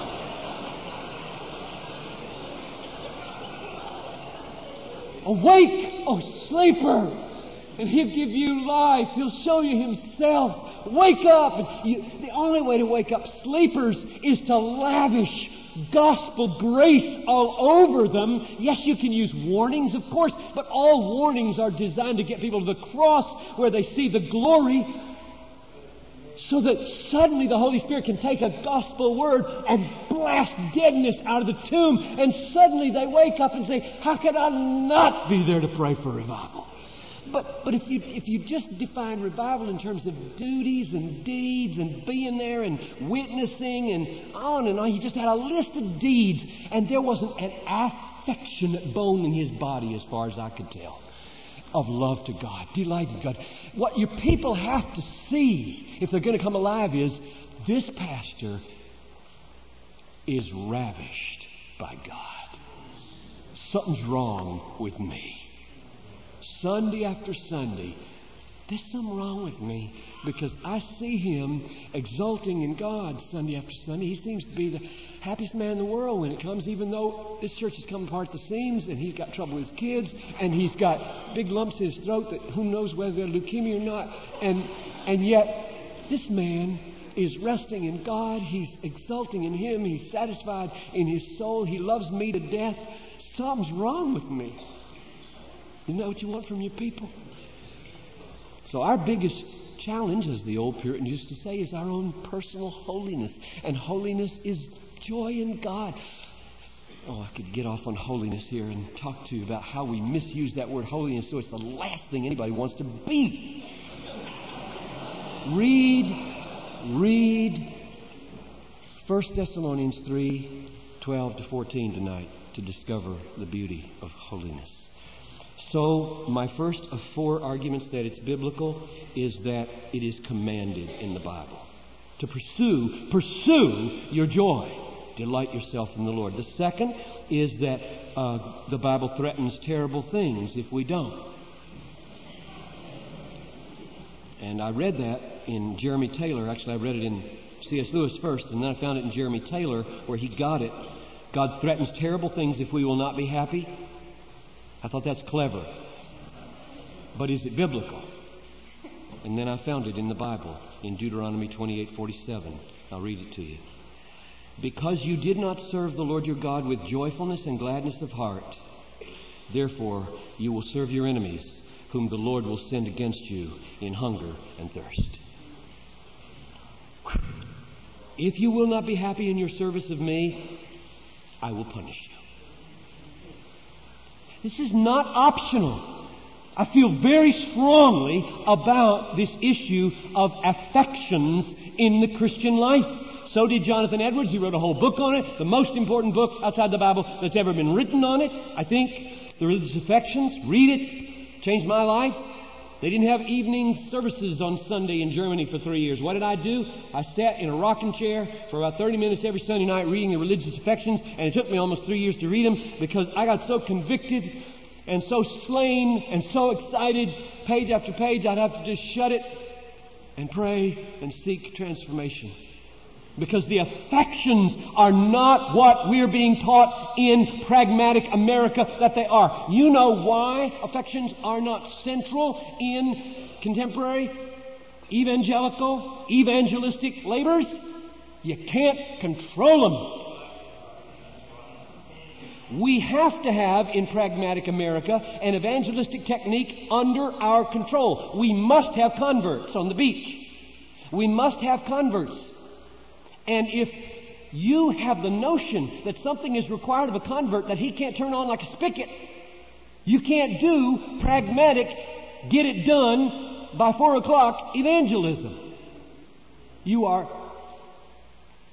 Awake, O sleeper, and He'll give you life. He'll show you Himself. Wake up. And you, the only way to wake up sleepers is to lavish gospel grace all over them. Yes, you can use warnings, of course, but all warnings are designed to get people to the cross where they see the glory, so that suddenly the Holy Spirit can take a gospel word and blast deadness out of the tomb, and suddenly they wake up and say, how could I not be there to pray for revival? But but if you if you just define revival in terms of duties and deeds and being there and witnessing and on and on, he just had a list of deeds, and there wasn't an affectionate bone in his body as far as I could tell of love to God, delight in God. What your people have to see if they're going to come alive is this pastor is ravished by God. Something's wrong with me. Sunday after Sunday, there's something wrong with me because I see him exulting in God Sunday after Sunday. He seems to be the happiest man in the world when it comes, even though this church has come apart at the seams and he's got trouble with his kids and he's got big lumps in his throat that who knows whether they're leukemia or not. And, and yet this man is resting in God. He's exulting in Him. He's satisfied in his soul. He loves me to death. Something's wrong with me. Isn't that what you want from your people? So our biggest challenge, as the old Puritan used to say, is our own personal holiness. And holiness is joy in God. Oh, I could get off on holiness here and talk to you about how we misuse that word holiness so it's the last thing anybody wants to be. Read, read First Thessalonians three, twelve to fourteen tonight to discover the beauty of holiness. So, my first of four arguments that it's biblical is that it is commanded in the Bible. To pursue, pursue your joy. Delight yourself in the Lord. The second is that uh, the Bible threatens terrible things if we don't. And I read that in Jeremy Taylor. Actually, I read it in C S Lewis first, and then I found it in Jeremy Taylor where he got it. God threatens terrible things if we will not be happy. I thought that's clever. But is it biblical? And then I found it in the Bible, in Deuteronomy twenty-eight forty-seven. I'll read it to you. Because you did not serve the Lord your God with joyfulness and gladness of heart, therefore you will serve your enemies, whom the Lord will send against you in hunger and thirst. If you will not be happy in your service of me, I will punish you. This is not optional. I feel very strongly about this issue of affections in the Christian life. So did Jonathan Edwards. He wrote a whole book on it, the most important book outside the Bible that's ever been written on it. I think, The Religious Affections. Read it. Changed my life. They didn't have evening services on Sunday in Germany for three years. What did I do? I sat in a rocking chair for about thirty minutes every Sunday night reading The Religious Affections, and it took me almost three years to read them because I got so convicted and so slain and so excited, page after page, I'd have to just shut it and pray and seek transformation. Because the affections are not what we're being taught in pragmatic America that they are. You know why affections are not central in contemporary evangelical, evangelistic labors? You can't control them. We have to have, in pragmatic America, an evangelistic technique under our control. We must have converts on the beach. We must have converts. And if you have the notion that something is required of a convert that he can't turn on like a spigot, you can't do pragmatic, get it done by four o'clock evangelism. You are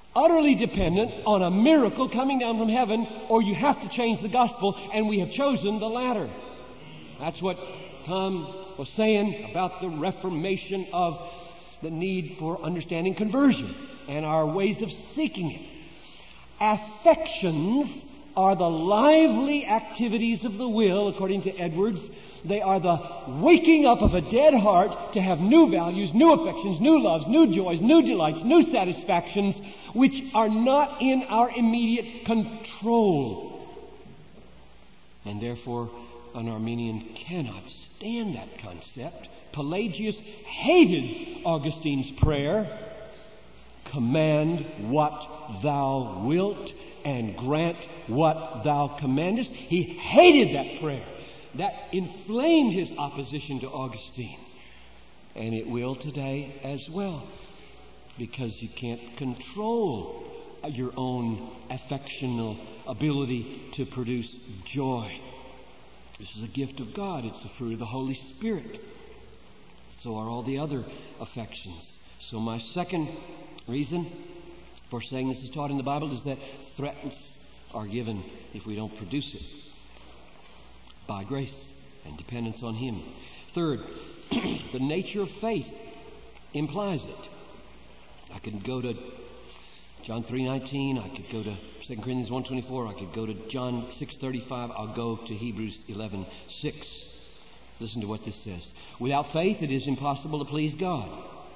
utterly dependent on a miracle coming down from heaven, or you have to change the gospel, and we have chosen the latter. That's what Tom was saying about the reformation of the need for understanding conversion and our ways of seeking it. Affections are the lively activities of the will, according to Edwards. They are the waking up of a dead heart to have new values, new affections, new loves, new joys, new delights, new satisfactions, which are not in our immediate control. And therefore, an Arminian cannot stand that concept. Pelagius hated Augustine's prayer, "Command what thou wilt and grant what thou commandest." He hated that prayer. That inflamed his opposition to Augustine. And it will today as well, because you can't control your own affectional ability to produce joy. This is a gift of God. It's the fruit of the Holy Spirit. So are all the other affections. So my second reason for saying this is taught in the Bible is that threats are given if we don't produce it by grace and dependence on Him. Third, the nature of faith implies it. I could go to John three nineteen. I could go to Second Corinthians one twenty-four. I could go to John six thirty-five. I'll go to Hebrews eleven six. Listen to what this says. Without faith, it is impossible to please God.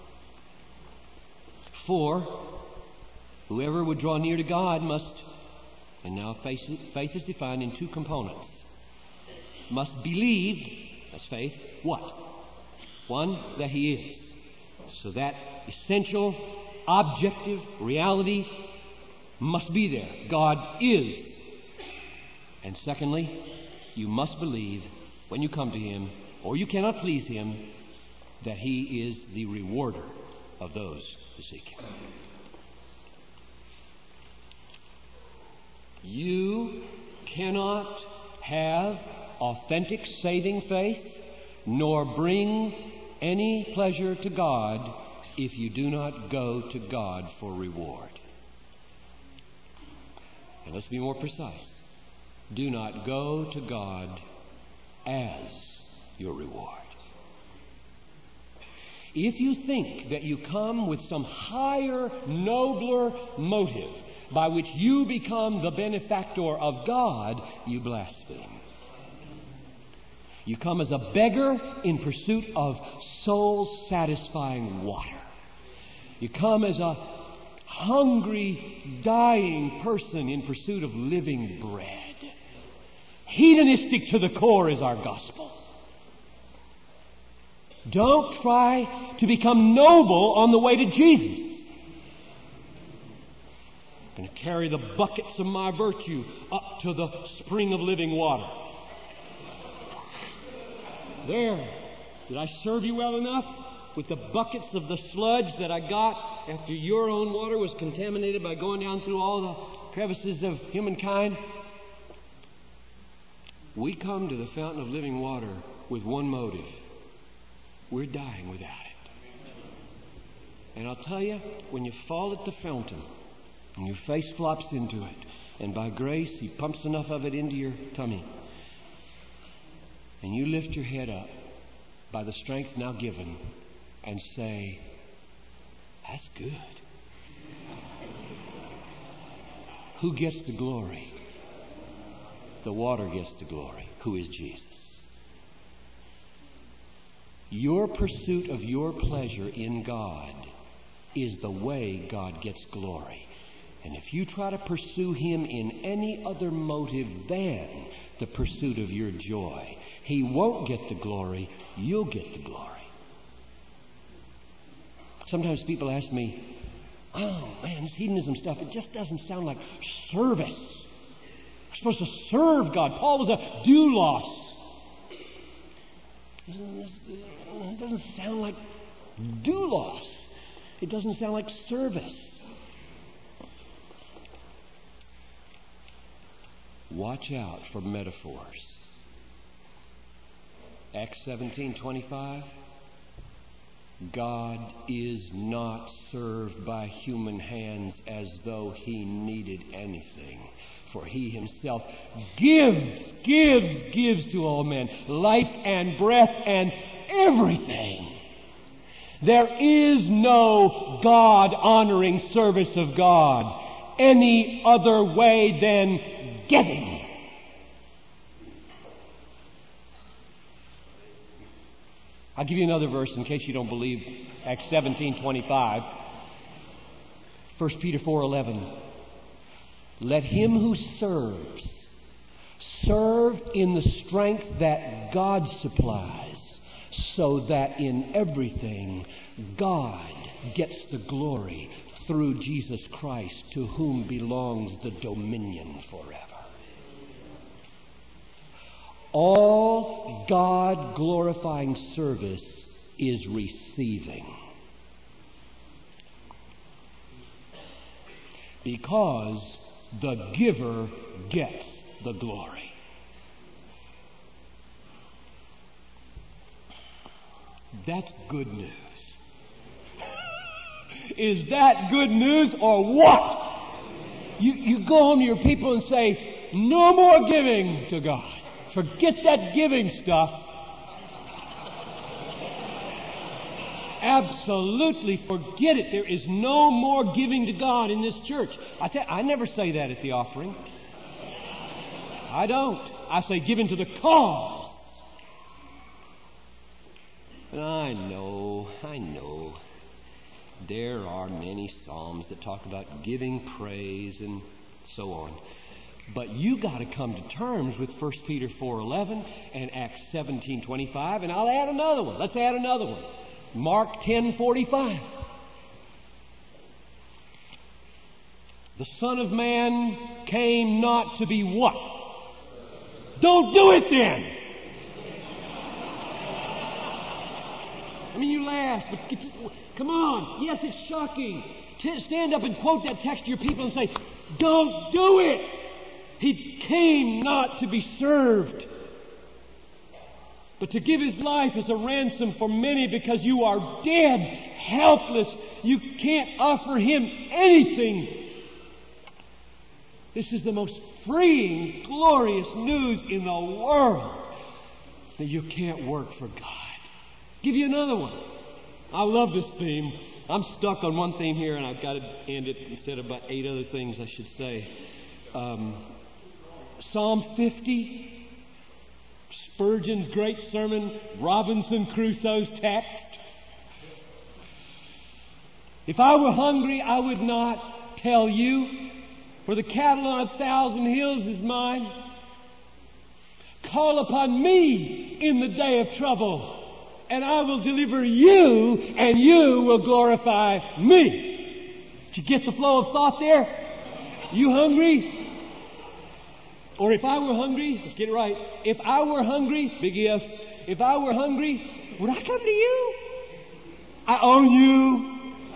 For whoever would draw near to God must, and now faith, faith is defined in two components. Must believe, that's faith, what? One, that He is. So that essential, objective reality must be there. God is. And secondly, you must believe when you come to Him, or you cannot please Him, that He is the rewarder of those who seek Him. You cannot have authentic saving faith, nor bring any pleasure to God if you do not go to God for reward. And let's be more precise. Do not go to God as your reward. If you think that you come with some higher, nobler motive by which you become the benefactor of God, you blaspheme. You come as a beggar in pursuit of soul-satisfying water. You come as a hungry, dying person in pursuit of living bread. Hedonistic to the core is our gospel. Don't try to become noble on the way to Jesus. I'm going to carry the buckets of my virtue up to the spring of living water. There. Did I serve you well enough with the buckets of the sludge that I got after your own water was contaminated by going down through all the crevices of humankind? We come to the fountain of living water with one motive. We're dying without it. And I'll tell you, when you fall at the fountain and your face flops into it, and by grace He pumps enough of it into your tummy, and you lift your head up by the strength now given and say, "That's good." Who gets the glory? The water gets the glory. Who is Jesus? Your pursuit of your pleasure in God is the way God gets glory. And if you try to pursue Him in any other motive than the pursuit of your joy, He won't get the glory, you'll get the glory. Sometimes people ask me, "Oh man, this hedonism stuff, it just doesn't sound like service. We're supposed to serve God. Paul was a doulos. It doesn't sound like doulos. It doesn't sound like service." Watch out for metaphors. Acts seventeen twenty-five. God is not served by human hands as though He needed anything. For He Himself gives, gives, gives to all men life and breath and everything. There is no God-honoring service of God any other way than giving. I'll give you another verse in case you don't believe. Acts seventeen twenty-five. First Peter four eleven. Let him who serves serve in the strength that God supplies, so that in everything God gets the glory through Jesus Christ, to whom belongs the dominion forever. All God-glorifying service is receiving. Because the giver gets the glory. That's good news. Is that good news or what? You, you go home to your people and say, no more giving to God. Forget that giving stuff. Absolutely forget it. There is no more giving to God in this church. I tell you, I never say that at the offering. I don't. I say giving to the cause. And I know, I know, there are many psalms that talk about giving praise and so on. But you got to come to terms with First Peter four eleven and Acts seventeen twenty-five, and I'll add another one. Let's add another one. Mark ten forty-five. The Son of Man came not to be what? Don't do it then! I mean, you laugh, but get to, come on. Yes, it's shocking. T- stand up and quote that text to your people and say, don't do it! He came not to be served, but to give His life as a ransom for many, because you are dead, helpless. You can't offer Him anything. This is the most freeing, glorious news in the world, that you can't work for God. Give you another one. I love this theme. I'm stuck on one theme here, and I've got to end it instead of about eight other things I should say. Um, Psalm fifty, Spurgeon's great sermon, Robinson Crusoe's text. If I were hungry, I would not tell you, for the cattle on a thousand hills is mine. Call upon me in the day of trouble, and I will deliver you, and you will glorify me. Did you get the flow of thought there? You hungry? Or if I were hungry, let's get it right. If I were hungry, big if, if I were hungry, would I come to you? I own you.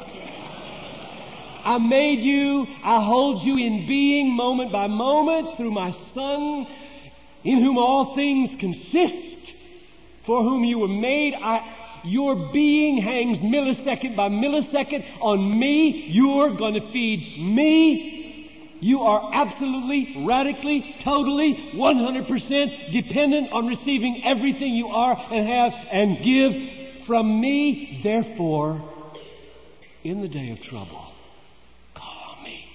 I made you. I hold you in being moment by moment through my Son, in whom all things consist, for whom you were made. I, your being hangs millisecond by millisecond on me. You're going to feed me. You are absolutely, radically, totally, one hundred percent dependent on receiving everything you are and have and give from me. Therefore, in the day of trouble, call on me.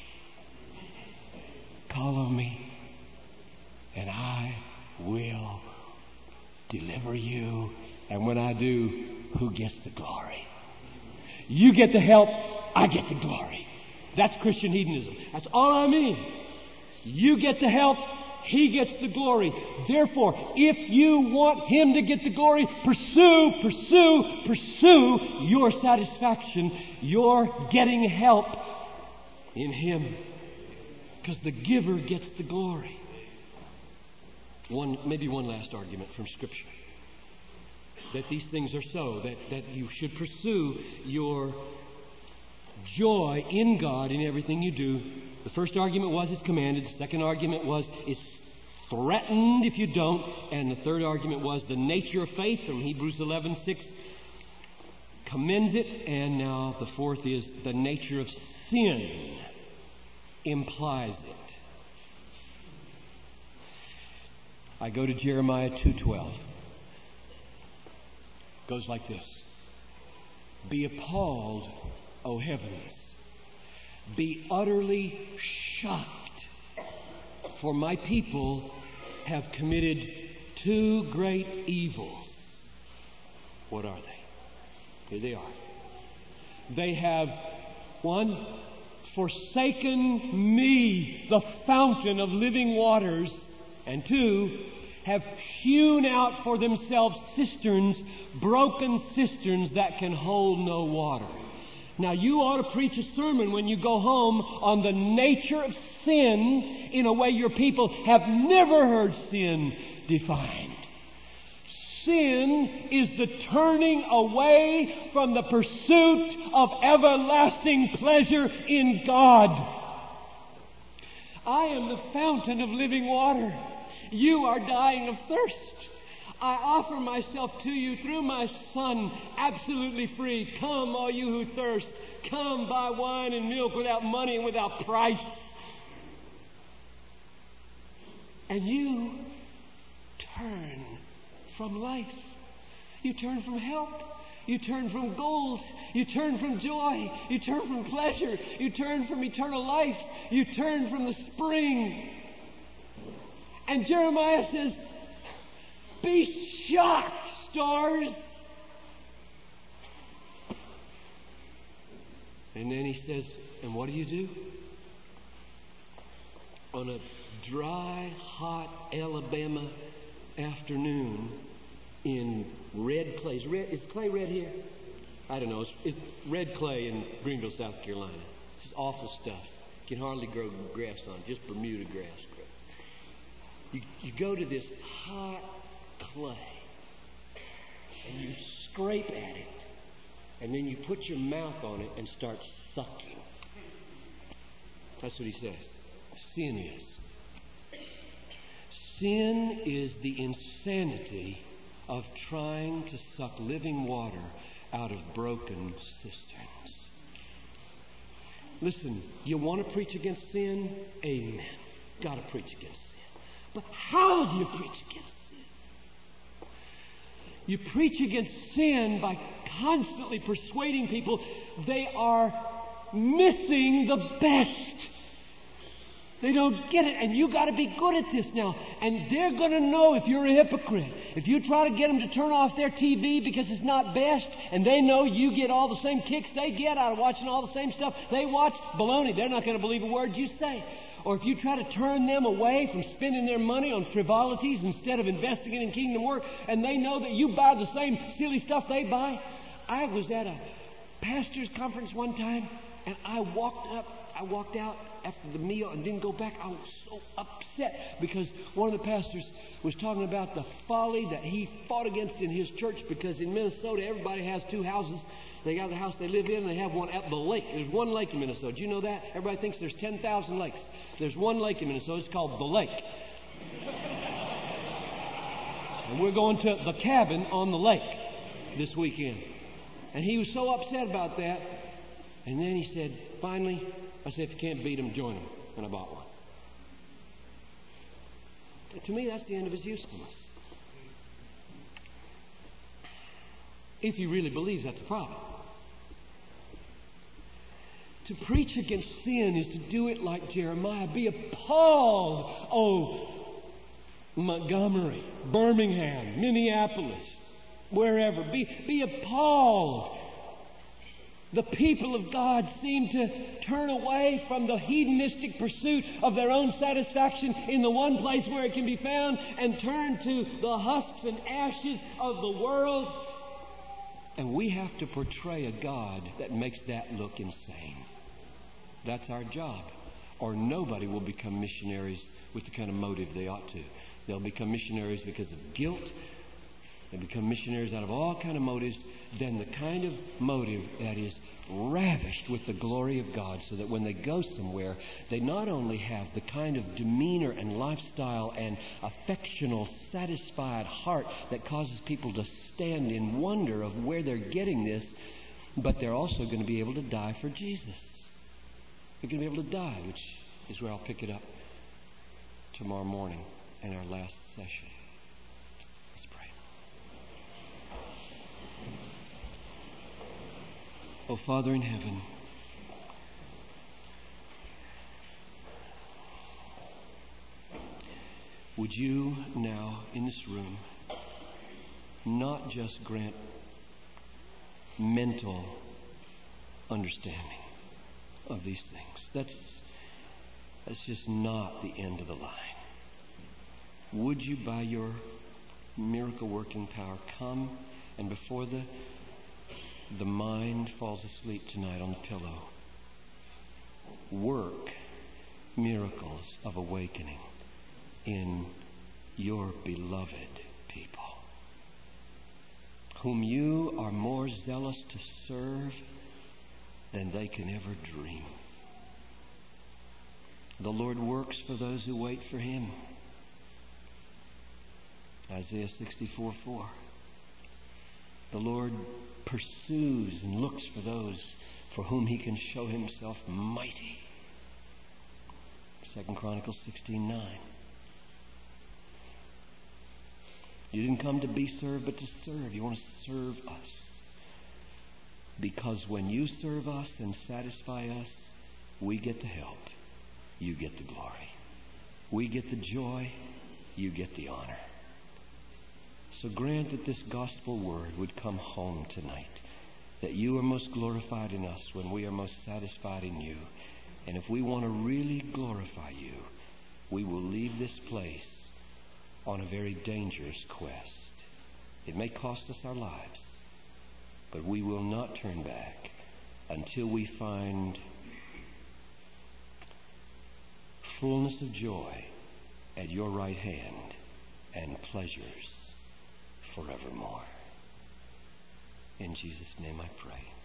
Call on me, and I will deliver you. And when I do, who gets the glory? You get the help, I get the glory. That's Christian hedonism. That's all I mean. You get the help, He gets the glory. Therefore, if you want Him to get the glory, pursue, pursue, pursue your satisfaction, your getting help in Him. Because the giver gets the glory. One, maybe one last argument from Scripture. That these things are so, that, that you should pursue your joy in God in everything you do. The first argument was it's commanded. The second argument was it's threatened if you don't. And the third argument was the nature of faith from Hebrews eleven six commends it. And now the fourth is the nature of sin implies it. I go to Jeremiah two twelve. It goes like this. Be appalled, O heavens. Be utterly shocked, for my people have committed two great evils. What are they? Here they are. They have, one, forsaken me, the fountain of living waters, and two, have hewn out for themselves cisterns, broken cisterns that can hold no water. Now, you ought to preach a sermon when you go home on the nature of sin in a way your people have never heard sin defined. Sin is the turning away from the pursuit of everlasting pleasure in God. I am the fountain of living water. You are dying of thirst. I offer myself to you through my Son, absolutely free. Come, all you who thirst. Come, buy wine and milk without money and without price. And you turn from life. You turn from help. You turn from gold. You turn from joy. You turn from pleasure. You turn from eternal life. You turn from the spring. And Jeremiah says, be shocked, stars. And then he says, and what do you do? On a dry, hot Alabama afternoon in red clay. Is, red, is clay red here? I don't know. It's, it's red clay in Greenville, South Carolina. It's awful stuff. You can hardly grow grass on it. Just Bermuda grass. You, you go to this hot clay and you scrape at it, and then you put your mouth on it and start sucking. That's what he says. Sin is. Sin is the insanity of trying to suck living water out of broken cisterns. Listen, you want to preach against sin? Amen. Got to preach against sin. But how do you preach against sin? You preach against sin by constantly persuading people they are missing the best. They don't get it, and you got to be good at this now. And they're going to know if you're a hypocrite. If you try to get them to turn off their T V because it's not best, and they know you get all the same kicks they get out of watching all the same stuff they watch, baloney, they're not going to believe a word you say. Or if you try to turn them away from spending their money on frivolities instead of investing it in kingdom work, and they know that you buy the same silly stuff they buy. I was at a pastor's conference one time, and I walked up, I walked out after the meal and didn't go back. I was so upset because one of the pastors was talking about the folly that he fought against in his church, because in Minnesota everybody has two houses. They got the house they live in, and they have one at the lake. There's one lake in Minnesota. Do you know that? Everybody thinks there's ten thousand lakes. There's one lake in Minnesota. It's called the lake. And we're going to the cabin on the lake this weekend. And he was so upset about that. And then he said, finally, I said, if you can't beat them, join them. And I bought one. To me, that's the end of his usefulness. If he really believes that's a problem. To preach against sin is to do it like Jeremiah. Be appalled, oh, Montgomery, Birmingham, Minneapolis, wherever. Be, be appalled. The people of God seem to turn away from the hedonistic pursuit of their own satisfaction in the one place where it can be found, and turn to the husks and ashes of the world. And we have to portray a God that makes that look insane. That's our job. Or nobody will become missionaries with the kind of motive they ought to. They'll become missionaries because of guilt. They become missionaries out of all kind of motives. Then the kind of motive that is ravished with the glory of God, so that when they go somewhere, they not only have the kind of demeanor and lifestyle and affectional, satisfied heart that causes people to stand in wonder of where they're getting this, but they're also going to be able to die for Jesus. They're going to be able to die, which is where I'll pick it up tomorrow morning in our last session. Let's pray. Oh, Father in heaven, would you now in this room not just grant mental understanding of these things. That's, that's just not the end of the line. Would you, by your miracle-working power, come and before the, the mind falls asleep tonight on the pillow, work miracles of awakening in your beloved people, whom you are more zealous to serve than they can ever dream. The Lord works for those who wait for Him. Isaiah sixty-four four. The Lord pursues and looks for those for whom He can show Himself mighty. Second Chronicles sixteen nine. You didn't come to be served, but to serve. You want to serve us. Because when you serve us and satisfy us, we get the help. You get the glory. We get the joy. You get the honor. So grant that this gospel word would come home tonight. That you are most glorified in us when we are most satisfied in you. And if we want to really glorify you, we will leave this place on a very dangerous quest. It may cost us our lives, but we will not turn back until we find fullness of joy at your right hand and pleasures forevermore. In Jesus' name I pray.